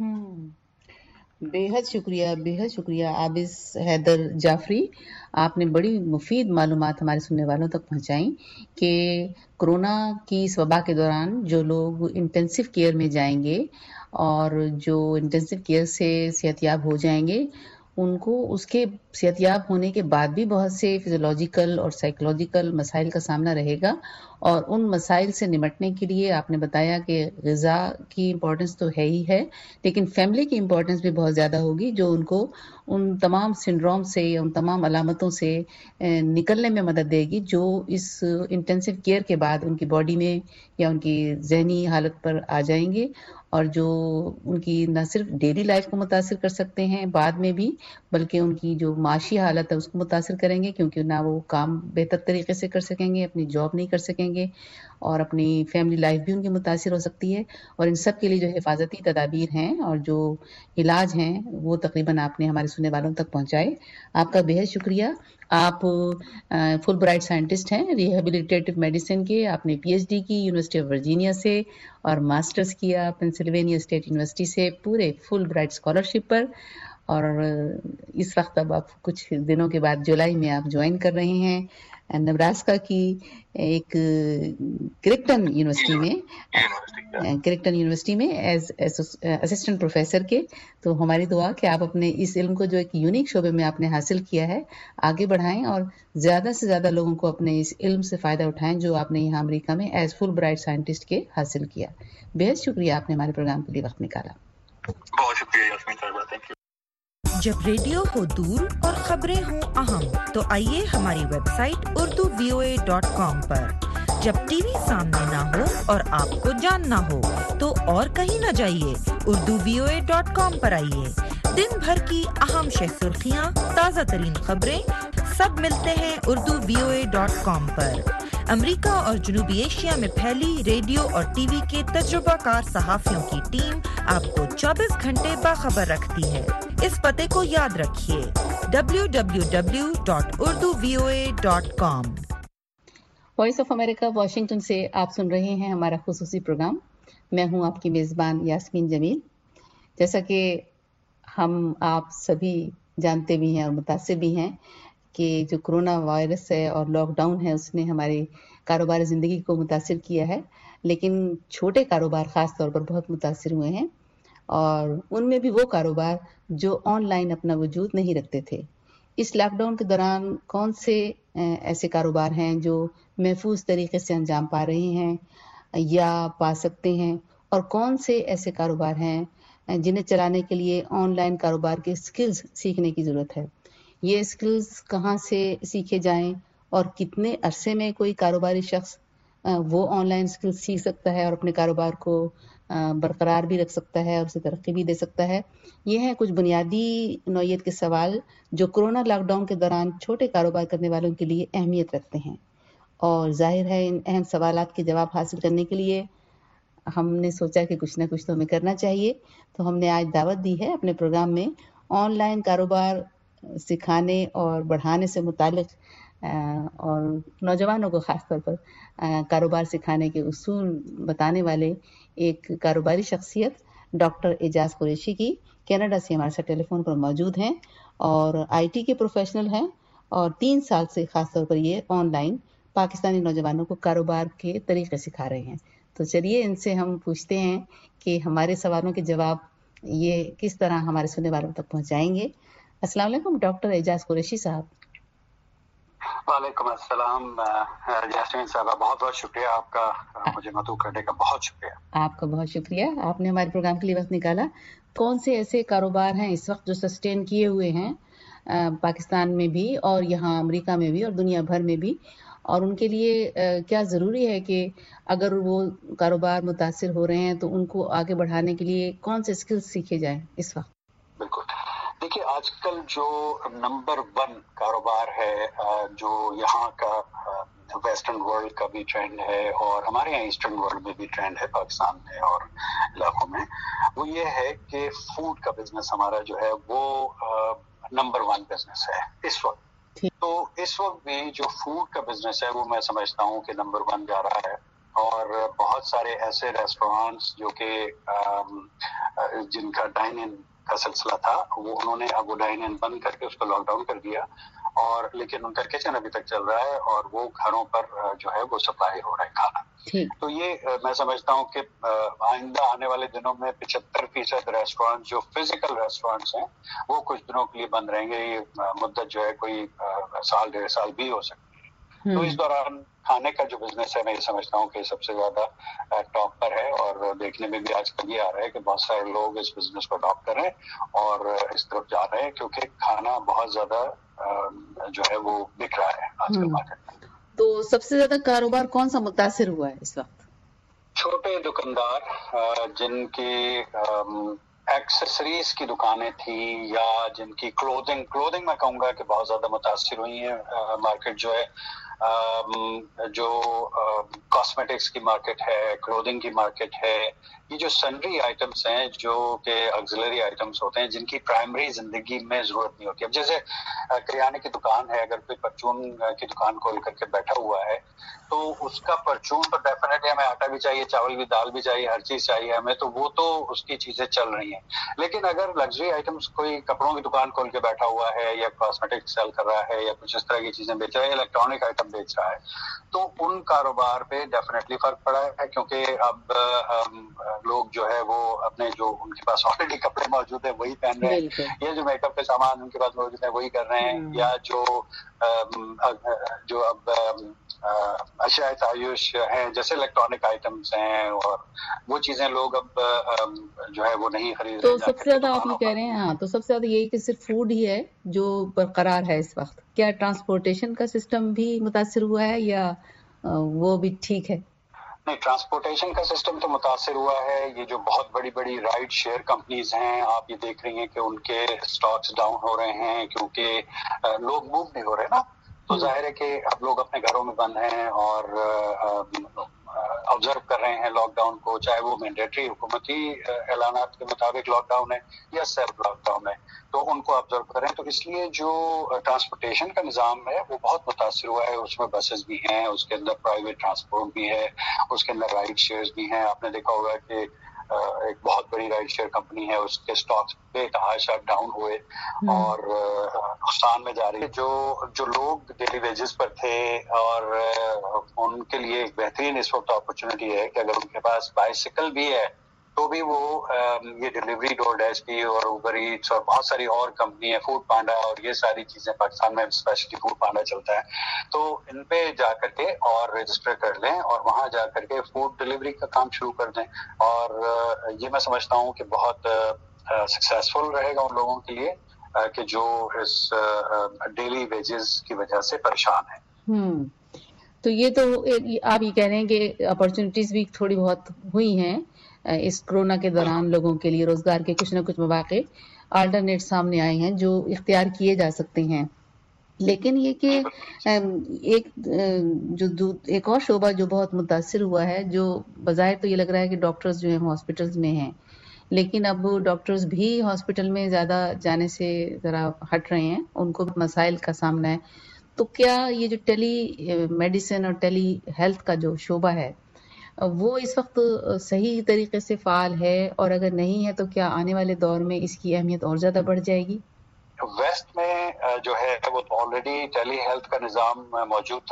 S3: بے حد شکریہ, بے حد شکریہ عابس حیدر جعفری. آپ نے بڑی مفید معلومات ہمارے سننے والوں تک پہنچائیں کہ کرونا کی اس وبا کے دوران جو لوگ انٹینسو کیئر میں جائیں گے اور جو انٹینسو کیئر سے صحتیاب ہو جائیں گے, ان کو اس کے صحتیاب ہونے کے بعد بھی بہت سے فزیولوجیکل اور سائیکولوجیکل مسائل کا سامنا رہے گا. اور ان مسائل سے نمٹنے کے لیے آپ نے بتایا کہ غذا کی امپورٹنس تو ہے ہی ہے, لیکن فیملی کی امپورٹنس بھی بہت زیادہ ہوگی جو ان کو ان تمام سنڈروم سے, ان تمام علامتوں سے نکلنے میں مدد دے گی جو اس انٹینسو کیئر کے بعد ان کی باڈی میں یا ان کی ذہنی حالت پر آ جائیں گے, اور جو ان کی نہ صرف ڈیلی لائف کو متاثر کر سکتے ہیں بعد میں بھی, بلکہ ان کی جو معاشی حالت ہے اس کو متاثر کریں گے, کیونکہ نہ وہ کام بہتر طریقے سے کر سکیں گے, اپنی جاب نہیں کر سکیں گے, اور اپنی فیملی لائف بھی ان کی متاثر ہو سکتی ہے. اور ان سب کے لیے جو حفاظتی تدابیر ہیں اور جو علاج ہیں وہ تقریباً آپ نے ہمارے سننے والوں تک پہنچائے. آپ کا بہت شکریہ. آپ فل برائٹ سائنٹسٹ ہیں ریہیبلیٹیٹو میڈیسن کے, آپ نے پی ایچ ڈی کی یونیورسٹی آف ورجینیا سے اور ماسٹرز کیا پینسلوینیا اسٹیٹ یونیورسٹی سے پورے فل برائٹ اسکالرشپ پر, اور اس وقت اب آپ کچھ دنوں کے بعد جولائی میں آپ جوائن کر رہے ہیں نبراسکا کی ایک کرکٹن یونیورسٹی میں کرکٹن یونیورسٹی میں ایز اسسٹنٹ پروفیسر کے. تو ہماری دعا کہ آپ اپنے اس علم کو جو ایک یونیک شعبے میں آپ نے حاصل کیا ہے آگے بڑھائیں اور زیادہ سے زیادہ لوگوں کو اپنے اس علم سے فائدہ اٹھائیں جو آپ نے یہاں امریکہ میں ایز فل برائٹ سائنٹسٹ کے حاصل کیا. بہت شکریہ آپ نے ہمارے پروگرام کے لیے وقت نکالا.
S6: بہت شکریہ یاسمین صاحبہ, تھینک یو.
S2: جب ریڈیو ہو دور اور خبریں ہوں اہم تو آئیے ہماری website Urdu V O A dot com پر. جب ٹی وی سامنے نہ ہو اور آپ کو جاننا ہو تو اور کہیں نہ جائیے, Urdu V O A dot com پر آئیے. دن بھر کی اہم شہ سرخیاں, تازہ ترین خبریں سب ملتے ہیں Urdu V O A dot com پر. امریکہ اور جنوبی ایشیا میں پھیلی ریڈیو اور ٹی وی کے تجربہ کار صحافیوں کی ٹیم آپ کو چوبیس گھنٹے باخبر رکھتی ہے. اس پتے کو یاد رکھیے W W W dot Urdu V O A dot com.
S3: Voice of America Washington سے آپ سن رہے ہیں ہمارا خصوصی پروگرام. میں ہوں آپ کی میزبان یاسمین جمیل. جیسا کہ ہم آپ سبھی جانتے بھی ہیں اور متاثر بھی ہیں کہ جو کرونا وائرس ہے اور لاک ڈاؤن ہے اس نے ہمارے کاروبار زندگی کو متاثر کیا ہے, لیکن چھوٹے کاروبار خاص طور پر بہت متاثر ہوئے ہیں, اور ان میں بھی وہ کاروبار جو آن لائن اپنا وجود نہیں رکھتے تھے. اس لاک ڈاؤن کے دوران کون سے ایسے کاروبار ہیں جو محفوظ طریقے سے انجام پا رہے ہیں یا پا سکتے ہیں, اور کون سے ایسے کاروبار ہیں جنہیں چلانے کے لیے آن لائن کاروبار کے سکلز سیکھنے کی ضرورت ہے. یہ سکلز کہاں سے سیکھے جائیں اور کتنے عرصے میں کوئی کاروباری شخص وہ آن لائن سکلز سیکھ سکتا ہے اور اپنے کاروبار کو برقرار بھی رکھ سکتا ہے اور اسے ترقی بھی دے سکتا ہے. یہ ہیں کچھ بنیادی نوعیت کے سوال جو کرونا لاک ڈاؤن کے دوران چھوٹے کاروبار کرنے والوں کے لیے اہمیت رکھتے ہیں, اور ظاہر ہے ان اہم سوالات کے جواب حاصل کرنے کے لیے ہم نے سوچا کہ کچھ نہ کچھ تو ہمیں کرنا چاہیے. تو ہم نے آج دعوت دی ہے اپنے پروگرام میں آن لائن کاروبار سکھانے اور بڑھانے سے متعلق اور نوجوانوں کو خاص طور پر کاروبار سکھانے کے اصول بتانے والے ایک کاروباری شخصیت ڈاکٹر اعجاز قریشی کی. کینیڈا سے ہمارے ساتھ ٹیلی فون پر موجود ہیں اور آئی ٹی کے پروفیشنل ہیں, اور تین سال سے خاص طور پر یہ آن لائن پاکستانی نوجوانوں کو کاروبار کے طریقے سکھا رہے ہیں. تو چلیے ان سے ہم پوچھتے ہیں کہ ہمارے سوالوں کے جواب یہ کس طرح ہمارے سننے والوں تک پہنچائیں گے. السلام علیکم ڈاکٹر اعجاز قریشی صاحب.
S7: وعلیکم السلام یاسمین صاحبہ، بہت بہت شکریہ آپ کا، مجھے مدعو کرنے کا بہت شکریہ.
S3: آپ کا بہت شکریہ، آپ نے ہمارے پروگرام کے لیے وقت نکالا. کون سے ایسے کاروبار ہیں اس وقت جو سسٹین کیے ہوئے ہیں پاکستان میں بھی اور یہاں امریکہ میں بھی اور دنیا بھر میں بھی، اور ان کے لیے کیا ضروری ہے کہ اگر وہ کاروبار متاثر ہو رہے ہیں تو ان کو آگے بڑھانے کے لیے کون سے اسکلز سیکھے جائیں اس وقت؟
S7: بالکل، دیکھیے آج کل جو نمبر ون کاروبار ہے جو یہاں کا ویسٹرن ورلڈ کا بھی ٹرینڈ ہے اور ہمارے یہاں ایسٹرن ورلڈ میں بھی ٹرینڈ ہے پاکستان میں اور علاقوں میں، وہ یہ ہے کہ فوڈ کا بزنس ہمارا جو ہے وہ نمبر ون بزنس ہے اس وقت. تو اس وقت بھی جو فوڈ کا بزنس ہے وہ میں سمجھتا ہوں کہ نمبر ون جا رہا ہے، اور بہت سارے ایسے ریسٹورانٹس جو کہ جن کا ڈائن ان کا سلسلہ تھا وہ انہوں نے اب وہ ڈائن ان بند کر کے اس کو لاک ڈاؤن کر دیا، اور لیکن ان کا کچن ابھی تک چل رہا ہے اور وہ گھروں پر جو ہے وہ سپلائی ہو رہا ہے کھانا. تو یہ میں سمجھتا ہوں کہ آئندہ آنے والے دنوں میں پچہتر فیصد ریسٹورینٹ جو فزیکل ریسٹورینٹس ہیں وہ کچھ دنوں کے لیے بند رہیں گے. یہ مدت جو ہے کوئی سال ڈیڑھ سال بھی ہو سکتی ہے. تو اس دوران کھانے کا جو بزنس ہے میں یہ سمجھتا ہوں کہ سب سے زیادہ ٹاپ پر ہے، اور دیکھنے میں بھی آج کل یہ آ رہا ہے کہ بہت سارے لوگ اس بزنس کو اڈاپٹ کر رہے ہیں اور اس طرف جا رہے ہیں، کیونکہ کھانا بہت زیادہ جو ہے وہ بک رہا ہے آج کل مارکیٹ میں.
S3: تو سب سے زیادہ کاروبار کون سا متاثر ہوا ہے اس وقت؟
S7: چھوٹے دکاندار جن کی ایکسیسریز کی دکانیں تھیں یا جن کی کلودنگ کلودنگ میں کہوں گا کہ بہت زیادہ متاثر ہوئی ہیں. مارکیٹ جو ہے جو کاسمیٹکس کی مارکیٹ ہے، کلودنگ کی مارکیٹ ہے، یہ جو سنڈری آئٹمس ہیں جو کہ آکسیلری آئٹمس ہوتے ہیں جن کی پرائمری زندگی میں ضرورت نہیں ہوتی. اب جیسے کریانے کی دکان ہے، اگر کوئی پرچون کی دکان کھول کر کے بیٹھا ہوا ہے تو اس کا پرچون تو ڈیفینیٹلی ہمیں آٹا بھی چاہیے، چاول بھی، دال بھی چاہیے، ہر چیز چاہیے ہمیں، تو وہ تو اس کی چیزیں چل رہی ہیں. لیکن اگر لگژری آئٹمس کوئی کپڑوں کی دکان کھول کے بیٹھا ہوا ہے یا کاسمیٹک سیل کر رہا ہے یا کچھ اس طرح کی چیزیں بیچ رہا ہے، الیکٹرانک آئٹم بیچ رہا ہے، تو ان کاروبار پہ ڈیفینیٹلی فرق پڑا ہے، کیونکہ اب لوگ جو ہے وہ اپنے جو ان کے پاس آلریڈی کپڑے موجود ہیں وہی پہن رہے ہیں، یا جو میک اپ کے سامان ان کے پاس موجود ہیں وہی کر رہے ہیں، یا جو جو اب اشیاء تعیش ہیں جیسے الیکٹرانک آئٹمس ہیں اور وہ چیزیں لوگ اب جو ہے وہ نہیں خرید رہے.
S3: تو سب سے زیادہ آپ یہ کہہ رہے ہیں، ہاں تو سب سے زیادہ یہی کہ صرف فوڈ ہی ہے جو برقرار ہے اس وقت. کیا ٹرانسپورٹیشن کا سسٹم بھی متاثر ہوا ہے یا وہ بھی ٹھیک ہے؟
S7: نہیں، ٹرانسپورٹیشن کا سسٹم تو متاثر ہوا ہے. یہ جو بہت بڑی بڑی رائڈ شیئر کمپنیز ہیں، آپ یہ دیکھ رہی ہیں کہ ان کے سٹاکس ڈاؤن ہو رہے ہیں کیونکہ لوگ موو نہیں ہو رہے نا. تو ظاہر ہے کہ اب لوگ اپنے گھروں میں بند ہیں اور آبزرو کر رہے ہیں لاک ڈاؤن کو، چاہے وہ مینڈیٹری حکومتی اعلانات کے مطابق لاک ڈاؤن ہے یا سیلف لاک ڈاؤن ہے، تو ان کو آبزرو کر رہے ہیں. تو اس لیے جو ٹرانسپورٹیشن کا نظام ہے وہ بہت متاثر ہوا ہے. اس میں بسز بھی ہیں، اس کے اندر پرائیویٹ ٹرانسپورٹ بھی ہے، اس کے اندر رائڈ شیئرز بھی ہیں. آپ نے دیکھا ہوگا کہ ایک بہت بڑی رائڈ شیئر کمپنی ہے، اس کے سٹاکس بے تحاشا ڈاؤن ہوئے اور نقصان میں جا رہی ہے. جو جو لوگ ڈیلی ویجز پر تھے اور ان کے لیے ایک بہترین اس وقت اپرچونٹی ہے کہ اگر ان کے پاس بائیسیکل بھی ہے تو بھی وہ یہ ڈیلیوری ڈور ڈیش کی اور اوبر ایٹس اور بہت ساری اور کمپنی ہے، فوڈ پانڈا اور یہ ساری چیزیں پاکستان میں اسپیشلی فوڈ پانڈا چلتا ہے، تو ان پہ جا کر کے اور رجسٹر کر لیں اور وہاں جا کر کے فوڈ ڈیلیوری کا کام شروع کر دیں. اور یہ میں سمجھتا ہوں کہ بہت سکسیسفل رہے گا ان لوگوں کے لیے کہ جو اس ڈیلی ویجز کی وجہ سے پریشان ہیں.
S3: تو یہ تو آپ یہ کہہ رہے ہیں کہ اپرچونٹیز بھی تھوڑی بہت ہوئی ہیں اس کرونا کے دوران، لوگوں کے لیے روزگار کے کچھ نہ کچھ مواقع آلٹرنیٹ سامنے آئے ہیں جو اختیار کیے جا سکتے ہیں. لیکن یہ کہ ایک جو ایک اور شعبہ جو بہت متاثر ہوا ہے، جو بظاہر تو یہ لگ رہا ہے کہ ڈاکٹرز جو ہیں ہاسپٹلز میں ہیں، لیکن اب ڈاکٹرز بھی ہاسپٹل میں زیادہ جانے سے ذرا ہٹ رہے ہیں، ان کو مسائل کا سامنا ہے. تو کیا یہ جو ٹیلی میڈیسن اور ٹیلی ہیلتھ کا جو شعبہ ہے وہ اس وقت صحیح طریقے سے فعال ہے، اور اگر نہیں ہے تو کیا آنے والے دور میں اس کی اہمیت اور زیادہ بڑھ جائے گی؟
S7: ویسٹ میں جو ہے وہ آلریڈی ٹیلی ہیلتھ کا نظام موجود تھا،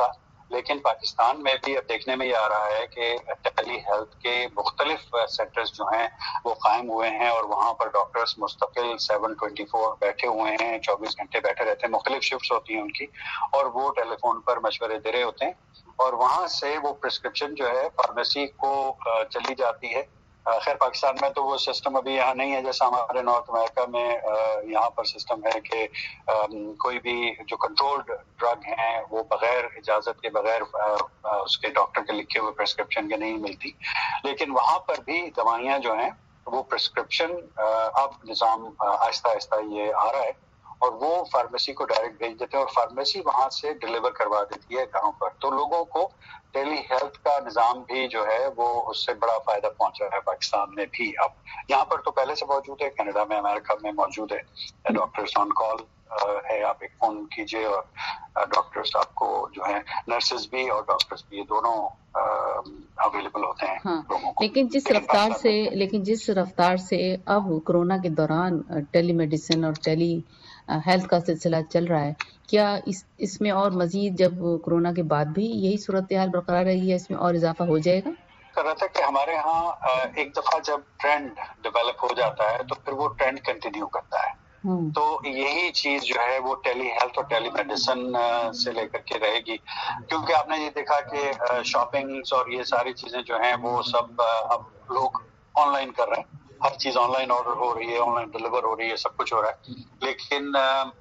S7: لیکن پاکستان میں بھی اب دیکھنے میں یہ آ رہا ہے کہ ٹیلی ہیلتھ کے مختلف سینٹرز جو ہیں وہ قائم ہوئے ہیں اور وہاں پر ڈاکٹرز مستقل سیون ٹوینٹی فور بیٹھے ہوئے ہیں، چوبیس گھنٹے بیٹھے رہتے ہیں، مختلف شفٹس ہوتی ہیں ان کی، اور وہ ٹیلی فون پر مشورے دے رہے ہوتے ہیں، اور وہاں سے وہ پرسکرپشن جو ہے فارمیسی کو چلی جاتی ہے۔ خیر پاکستان میں تو وہ سسٹم ابھی یہاں نہیں ہے جیسا ہمارے نارتھ امریکہ میں یہاں پر سسٹم ہے کہ کوئی بھی جو کنٹرولڈ ڈرگ ہیں وہ بغیر اجازت کے، بغیر اس کے ڈاکٹر کے لکھے ہوئے پرسکرپشن کے نہیں ملتی، لیکن وہاں پر بھی دوائیاں جو ہیں وہ پرسکرپشن اب نظام آہستہ آہستہ یہ آ رہا ہے اور وہ فارمیسی کو ڈائریکٹ بھیج دیتے ہیں اور فارمیسی وہاں سے ڈلیور کروا دیتی ہے گھروں پر، تو لوگوں کو ٹیلی ہیلتھ کا نظام بھی جو ہے وہ اس سے بڑا فائدہ پہنچ رہا ہے پاکستان میں بھی۔ اب یہاں پر تو پہلے سے موجود ہے، کینیڈا میں، امریکہ میں موجود ہے، ڈاکٹرز آن کال ہے، آپ ایک فون کیجئے اور ڈاکٹرز آپ کو جو ہے، نرسز بھی اور ڈاکٹرز بھی دونوں اویلیبل ہوتے ہیں
S3: ہاں،
S7: لوگوں کو۔
S3: لیکن جس رفتار سے لیکن جس رفتار سے اب کورونا کے دوران ٹیلی میڈیسن اور ٹیلی ہیلتھ کا سلسلہ چل رہا ہے، کیا اس اس میں اور مزید جب کورونا کے بعد بھی یہی صورتحال برقرار رہی ہے، اس میں اور اضافہ ہو جائے گا؟
S7: کر رہا تھا کہ ہمارے ہاں ایک دفعہ جب ٹرینڈ ڈیولپ ہو جاتا ہے تو پھر وہ ٹرینڈ کنٹینیو کرتا ہے، تو یہی چیز جو ہے وہ ٹیلی ہیلتھ اور ٹیلی میڈیسن سے لے کر کے رہے گی، کیونکہ آپ نے یہ دیکھا کہ شاپنگ اور یہ ساری چیزیں جو ہیں وہ سب اب لوگ آن لائن کر رہے ہیں، ہر چیز آن لائن آرڈر ہو رہی ہے، آن لائن ڈلیور ہو رہی ہے، سب کچھ ہو رہا ہے، لیکن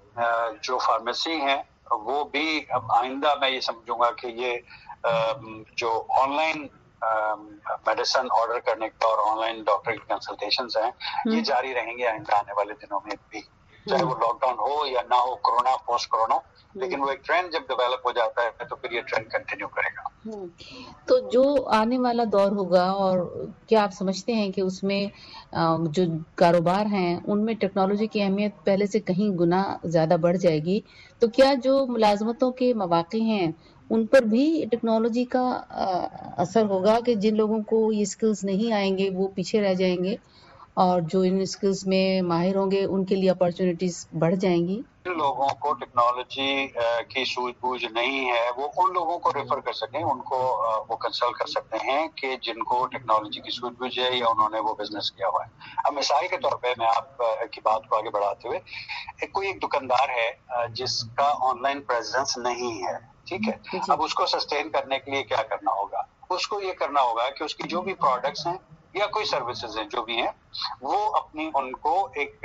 S7: جو فارمیسی ہیں وہ بھی اب آئندہ میں یہ سمجھوں گا کہ یہ جو آن لائن میڈیسن آرڈر کرنے کا اور آن لائن ڈاکٹر کی کنسلٹیشنز ہیں یہ جاری رہیں گے آئندہ آنے والے دنوں میں بھی، چاہے وہ لاک ڈاؤن ہو یا نہ ہو، کورونا پوسٹ کورونا، لیکن وہ ایک ٹرینڈ جب ڈیولپ ہو جاتا ہے تو پھر یہ ٹرینڈ کنٹینیو کرے گا۔
S3: تو جو آنے والا دور ہوگا، اور کیا آپ سمجھتے ہیں کہ اس میں جو کاروبار ہیں ان میں ٹیکنالوجی کی اہمیت پہلے سے کہیں گنا زیادہ بڑھ جائے گی؟ تو کیا جو ملازمتوں کے مواقع ہیں ان پر بھی ٹیکنالوجی کا اثر ہوگا کہ جن لوگوں کو یہ اسکلز نہیں آئیں گے وہ پیچھے رہ جائیں گے، اور جو ان اسکلز میں ماہر ہوں گے ان کے لیے اپارچونیٹیز بڑھ جائیں گی؟
S7: جن لوگوں کو ٹیکنالوجی کی سوجھ بوجھ نہیں ہے وہ ان لوگوں کو ریفر کر سکیں، ان کو وہ کنسلٹ کر سکتے ہیں کہ جن کو ٹیکنالوجی کی سوجھ بوجھ ہے یا انہوں نے وہ بزنس کیا ہوا ہے۔ اب مثال کے طور پہ میں آپ کی بات کو آگے بڑھاتے ہوئے، کوئی ایک دکاندار ہے جس کا آن لائن پریزنس نہیں ہے، ٹھیک ہے، اب اس کو سسٹین کرنے کے لیے کیا کرنا ہوگا؟ اس کو یہ کرنا ہوگا کہ اس کی جو بھی پروڈکٹس ہیں یا کوئی سروسز ہیں جو بھی ہیں وہ اپنی ان کو ایک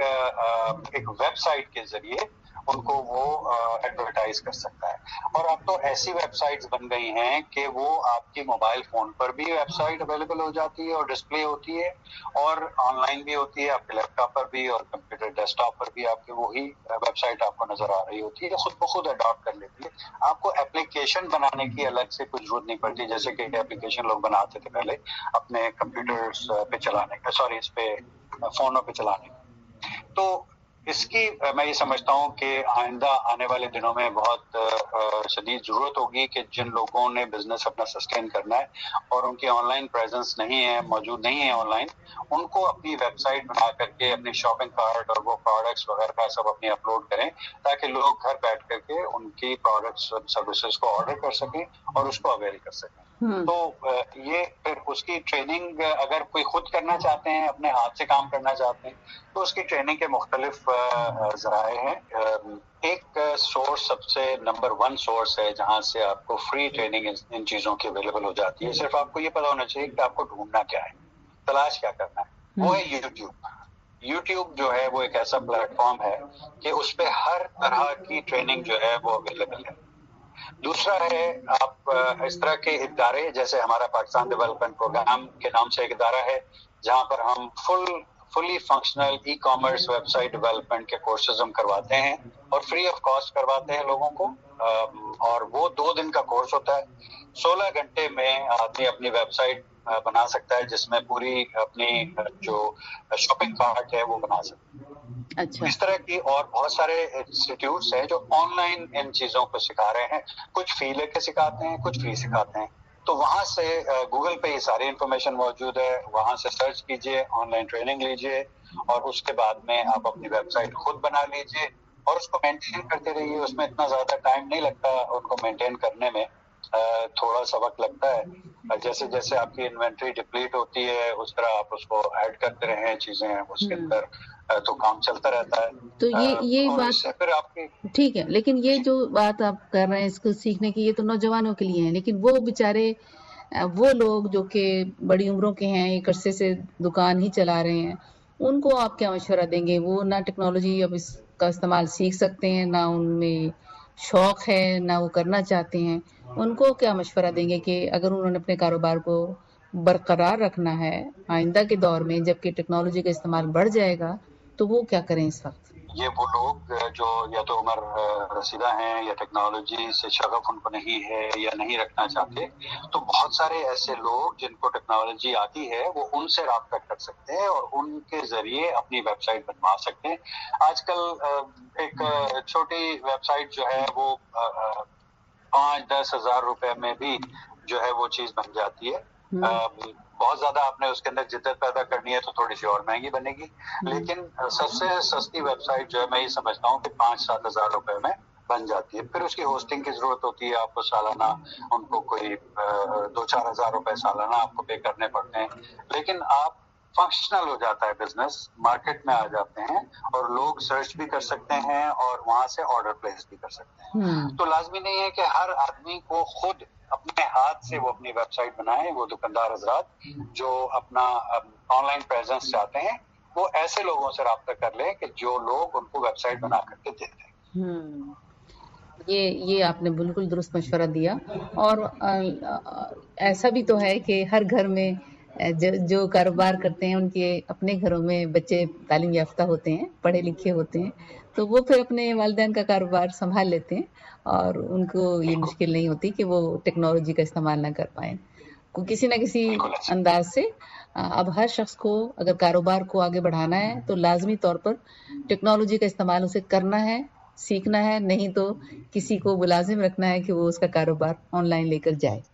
S7: ایک ویب سائٹ کے ذریعے ان کو وہ ایڈورٹائز کر سکتا ہے، اور اب تو ایسی ویب سائٹس بن گئی ہیں کہ وہ آپ کے موبائل فون پر بھی ویب سائٹ اویلیبل ہو جاتی ہے اور ڈسپلے ہوتی ہے، اور آن لائن بھی ہوتی ہے، آپ کے لیپ ٹاپ پر بھی اور کمپیوٹر ڈیسک ٹاپ پر بھی آپ کی وہی ویب سائٹ آپ کو نظر آ رہی ہوتی ہے، خود بخود اڈاپٹ کر لیتی ہے، آپ کو اپلیکیشن بنانے کی الگ سے کوئی ضرورت نہیں پڑتی، جیسے کہ اپلیکیشن لوگ بناتے تھے پہلے اپنے کمپیوٹرز پہ چلانے کا، سوری اس پہ فونوں پہ چلانے کا۔ تو اس کی میں یہ سمجھتا ہوں کہ آئندہ آنے والے دنوں میں بہت شدید ضرورت ہوگی کہ جن لوگوں نے بزنس اپنا سسٹین کرنا ہے اور ان کی آن لائن پریزنس نہیں ہے، موجود نہیں ہے آن لائن، ان کو اپنی ویب سائٹ بنا کر کے اپنی شاپنگ کارٹ اور وہ پروڈکٹس وغیرہ سب اپنی اپلوڈ کریں تاکہ لوگ گھر بیٹھ کر کے ان کی پروڈکٹس اور سروسز کو آرڈر کر سکیں اور اس کو اویل کر سکیں۔ تو یہ پھر اس کی ٹریننگ اگر کوئی خود کرنا چاہتے ہیں، اپنے ہاتھ سے کام کرنا چاہتے ہیں، تو اس کی ٹریننگ کے مختلف ذرائع ہیں۔ ایک سورس سب سے نمبر ون سورس ہے جہاں سے آپ کو فری ٹریننگ ان چیزوں کی اویلیبل ہو جاتی ہے، صرف آپ کو یہ پتا ہونا چاہیے کہ آپ کو ڈھونڈنا کیا ہے، تلاش کیا کرنا ہے، وہ ہے یوٹیوب۔ یوٹیوب جو ہے وہ ایک ایسا پلیٹ فارم ہے کہ اس پہ ہر طرح کی ٹریننگ جو ہے وہ اویلیبل ہے۔ دوسرا ہے آپ اس طرح کے ادارے، جیسے ہمارا پاکستان ڈیولپمنٹ پروگرام کے نام سے ایک ادارہ ہے جہاں پر ہم full fully functional ecommerce website development کے کورسز ہم کرواتے ہیں اور فری آف کاسٹ کرواتے ہیں لوگوں کو، اور وہ دو دن کا کورس ہوتا ہے، سولہ گھنٹے میں آدمی اپنی ویب سائٹ بنا سکتا ہے جس میں پوری اپنی جو شاپنگ کارٹ ہے وہ بنا سکتا ہے۔
S3: اچھا،
S7: اس طرح کی اور بہت سارے انسٹیٹیوٹس ہیں جو آن لائن ان چیزوں کو سکھا رہے ہیں، کچھ فی لے کے سکھاتے ہیں، کچھ فری سکھاتے ہیں، تو وہاں سے گوگل پہ یہ ساری انفارمیشن موجود ہے، وہاں سے سرچ کیجئے، آن لائن ٹریننگ لیجئے، اور اس کے بعد میں آپ اپنی ویب سائٹ خود بنا لیجئے اور اس کو مینٹین کرتے رہیے۔ اس میں اتنا زیادہ ٹائم نہیں لگتا ان کو مینٹین کرنے میں، थोड़ा सा वक्त लगता है। जैसे जैसे आपकी इन्वेंट्री डिप्लीट होती है उस तरह आप उसको ऐड करते रहें चीजें उसके अंदर, तो काम चलता रहता है।
S3: तो ये ये बात
S7: फिर आपकी
S3: ठीक है, लेकिन ये जो बात आप कर रहे हैं इसको सीखने की, ये तो नौजवानों के लिए है, लेकिन वो बेचारे वो लोग जो कि बड़ी उम्रों के हैं, एक अरसे से दुकान ही चला रहे हैं, उनको आप क्या मशवरा देंगे? वो ना टेक्नोलॉजी अब इसका इस्तेमाल सीख सकते हैं, ना उनमें शौक है, ना वो करना चाहते हैं। उनको क्या मशवरा देंगे कि अगर उन्होंने अपने कारोबार को बरकरार रखना है आइंदा के दौर में, जबकि टेक्नोलॉजी का इस्तेमाल बढ़ जाएगा, तो वो क्या करें इस वक्त?
S7: ये वो लोग जो या तो उम्र रसीदा हैं या टेक्नोलॉजी से शगफ उनको नहीं है या नहीं रखना चाहते, तो बहुत सारे ऐसे लोग जिनको टेक्नोलॉजी आती है वो उनसे राब्ता कर सकते हैं और उनके जरिए अपनी वेबसाइट बनवा सकते हैं। आजकल एक छोटी वेबसाइट जो है वो पाँच दस हजार रुपए में भी जो है वो चीज बन जाती है। बहुत ज्यादा आपने उसके अंदर जिद्दत पैदा करनी है तो थोड़ी सी और महंगी बनेगी, लेकिन सबसे सस्ती वेबसाइट जो है मैं ये समझता हूँ कि पाँच सात हजार रुपए में बन जाती है। फिर उसकी होस्टिंग की जरूरत होती है, आपको सालाना उनको कोई दो चार हजार रुपए सालाना आपको पे करने पड़ते हैं, लेकिन आप फंक्शनल हो जाता है बिजनेस, मार्केट में आ जाते हैं और लोग सर्च भी कर सकते हैं और वहां से ऑर्डर प्लेस भी कर सकते हैं। तो लाजमी नहीं है कि हर आदमी को खुद अपने हाथ से वो अपनी वेबसाइट बनाए। वो दुकानदार हजरात जो अपना ऑनलाइन प्रेजेंस चाहते हैं वो ऐसे लोगों से राब्ता कर लें कि जो लोग उनको वेबसाइट बना करके दे दें।
S3: ये ये आपने बिल्कुल दुरुस्त मशवरा दिया। और आ, आ, ऐसा भी तो है कि हर घर में जो जो कारोबार करते हैं उनके अपने घरों में बच्चे तालीम याफ्ता होते हैं, पढ़े लिखे होते हैं, तो वो फिर अपने वालिदैन का कारोबार संभाल लेते हैं और उनको ये मुश्किल नहीं होती कि वो टेक्नोलॉजी का इस्तेमाल ना कर पाएं। को किसी ना किसी अंदाज से अब हर शख्स को अगर कारोबार को आगे बढ़ाना है तो लाजमी तौर पर टेक्नोलॉजी का इस्तेमाल उसे करना है, सीखना है, नहीं तो किसी को मुलाजिम रखना है कि वो उसका कारोबार ऑनलाइन लेकर जाए।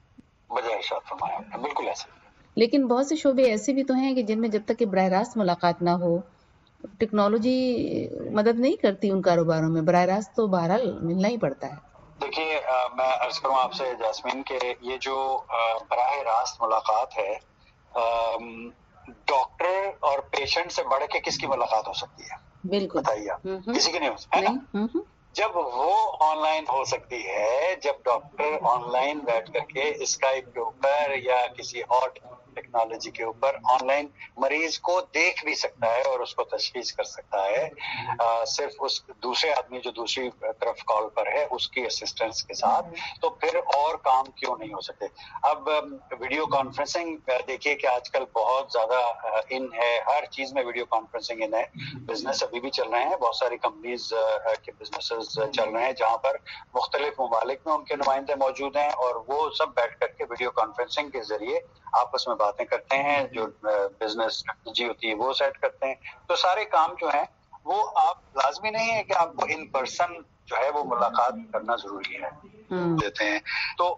S7: बिल्कुल ऐसा।
S3: लेकिन बहुत से शोबे ऐसे भी तो हैं कि जिनमें जब तक कि बराह रास्त मुलाकात ना हो टेक्नोलॉजी मदद नहीं करती उन कारोबारों में, बराह रास्त तो बहरहाल मिलना ही पड़ता है।
S7: देखिए, मैं अर्ज करूँ आपसे जैस्मीन के ये जो बराह रास्त मुलाकात है, डॉक्टर और पेशेंट से बढ़ के किसकी मुलाकात हो सकती है?
S3: बिल्कुल
S7: बताइए आप। किसी की नहीं हो सकती है ना? जब वो ऑनलाइन हो सकती है, जब डॉक्टर ऑनलाइन बैठ करके स्काइप के ऊपर या किसी और टेक्नोलॉजी के ऊपर ऑनलाइन मरीज को देख भी सकता है और उसको तशखीस कर सकता है, आ, सिर्फ उस दूसरे आदमी जो दूसरी तरफ कॉल पर है उसकी असिस्टेंस के साथ, तो फिर और काम क्यों नहीं हो सकते? अब वीडियो कॉन्फ्रेंसिंग देखिए कि आजकल बहुत ज्यादा इन है, हर चीज में वीडियो कॉन्फ्रेंसिंग इन है। बिजनेस अभी भी चल रहे हैं, बहुत सारी कंपनीज के बिजनेसेस चल रहे हैं जहां पर मुख्तलिफ ममालिक में उनके नुमाइंदे मौजूद हैं और वो सब बैठ करके वीडियो कॉन्फ्रेंसिंग के जरिए आपस में बातें करते हैं, जो बिजनेस स्ट्रेटजी होती है वो सेट करते हैं। तो सारे काम जो हैं वो आप लाजमी नहीं है कि आपको इन पर्सन जो है वो मुलाकात करना जरूरी है देते हैं। तो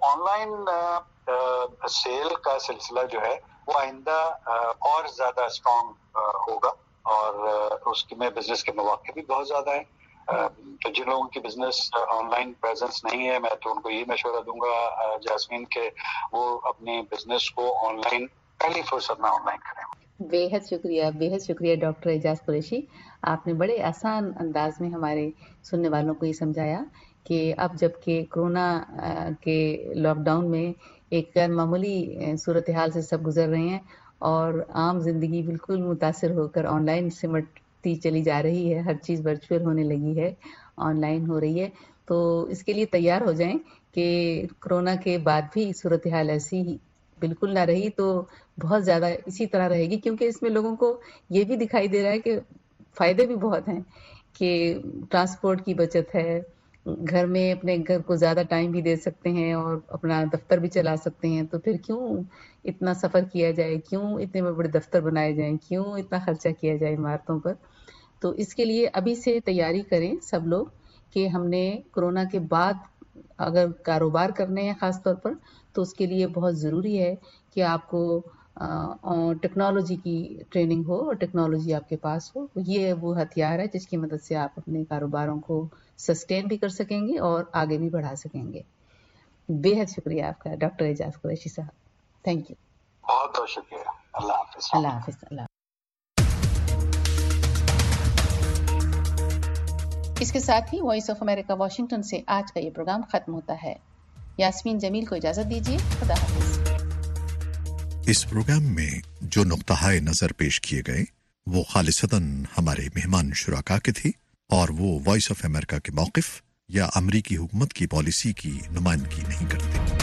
S7: ऑनलाइन सेल का सिलसिला जो है वो आइंदा और ज्यादा स्ट्रॉन्ग होगा और उसकी में बिजनेस के मौके भी बहुत ज्यादा है। तो जिन लोगों की बिजनेस ऑनलाइन प्रेजेंस नहीं है, मैं तो उनको ये मशवरा दूंगा जैस्मीन के वो अपने बिजनेस को ऑनलाइन पहली फुर्सत में ऑनलाइन करें।
S3: बेहद शुक्रिया, बेहद शुक्रिया डॉक्टर एजाज कुरैशी। आपने बड़े आसान अंदाज में हमारे सुनने वालों को ये समझाया कि अब जबकि कोरोना के लॉकडाउन में एक गैर मामूली सूरत हाल से सब गुजर रहे हैं और आम जिंदगी बिल्कुल मुतासिर होकर ऑनलाइन सिमटती चली जा रही है, हर चीज़ वर्चुअल होने लगी है, ऑनलाइन हो रही है, तो इसके लिए तैयार हो जाएं कि कोरोना के बाद भी सूरत हाल ऐसी ही बिल्कुल ना रही तो बहुत ज़्यादा इसी तरह रहेगी, क्योंकि इसमें लोगों को ये भी दिखाई दे रहा है कि फ़ायदे भी बहुत हैं कि ट्रांसपोर्ट की बचत है, घर में अपने घर को ज़्यादा टाइम भी दे सकते हैं और अपना दफ्तर भी चला सकते हैं। तो फिर क्यों इतना सफ़र किया जाए, क्यों इतने बड़े बड़े दफ्तर बनाए जाएं, क्यों इतना खर्चा किया जाए इमारतों पर। तो इसके लिए अभी से तैयारी करें सब लोग कि हमने कोरोना के बाद अगर कारोबार करने हैं ख़ास तौर पर, तो उसके लिए बहुत ज़रूरी है कि आपको टेक्नोलॉजी की ट्रेनिंग हो और टेक्नोलॉजी आपके पास हो। ये वो हथियार है जिसकी मदद से आप अपने कारोबारों को सस्टेन भी कर सकेंगे और आगे भी बढ़ा सकेंगे। بے حد شکریہ آپ کا ڈاکٹر اعجاز قریشی صاحب. Thank you.
S7: بہت بہت شکریہ. اللہ حافظ.
S3: اللہ حافظ. اللہ. اس کے ساتھ ہی وائس آف امریکہ واشنگٹن سے آج کا یہ پروگرام ختم ہوتا ہے. یاسمین جمیل کو اجازت دیجیے. خدا حافظ.
S1: اس پروگرام میں جو نقطہ نظر پیش کیے گئے وہ خالصتاً ہمارے مہمان شرکا کے تھی اور وہ وائس آف امریکہ کے موقف یا امریکی حکومت کی پالیسی کی نمائندگی نہیں کرتے.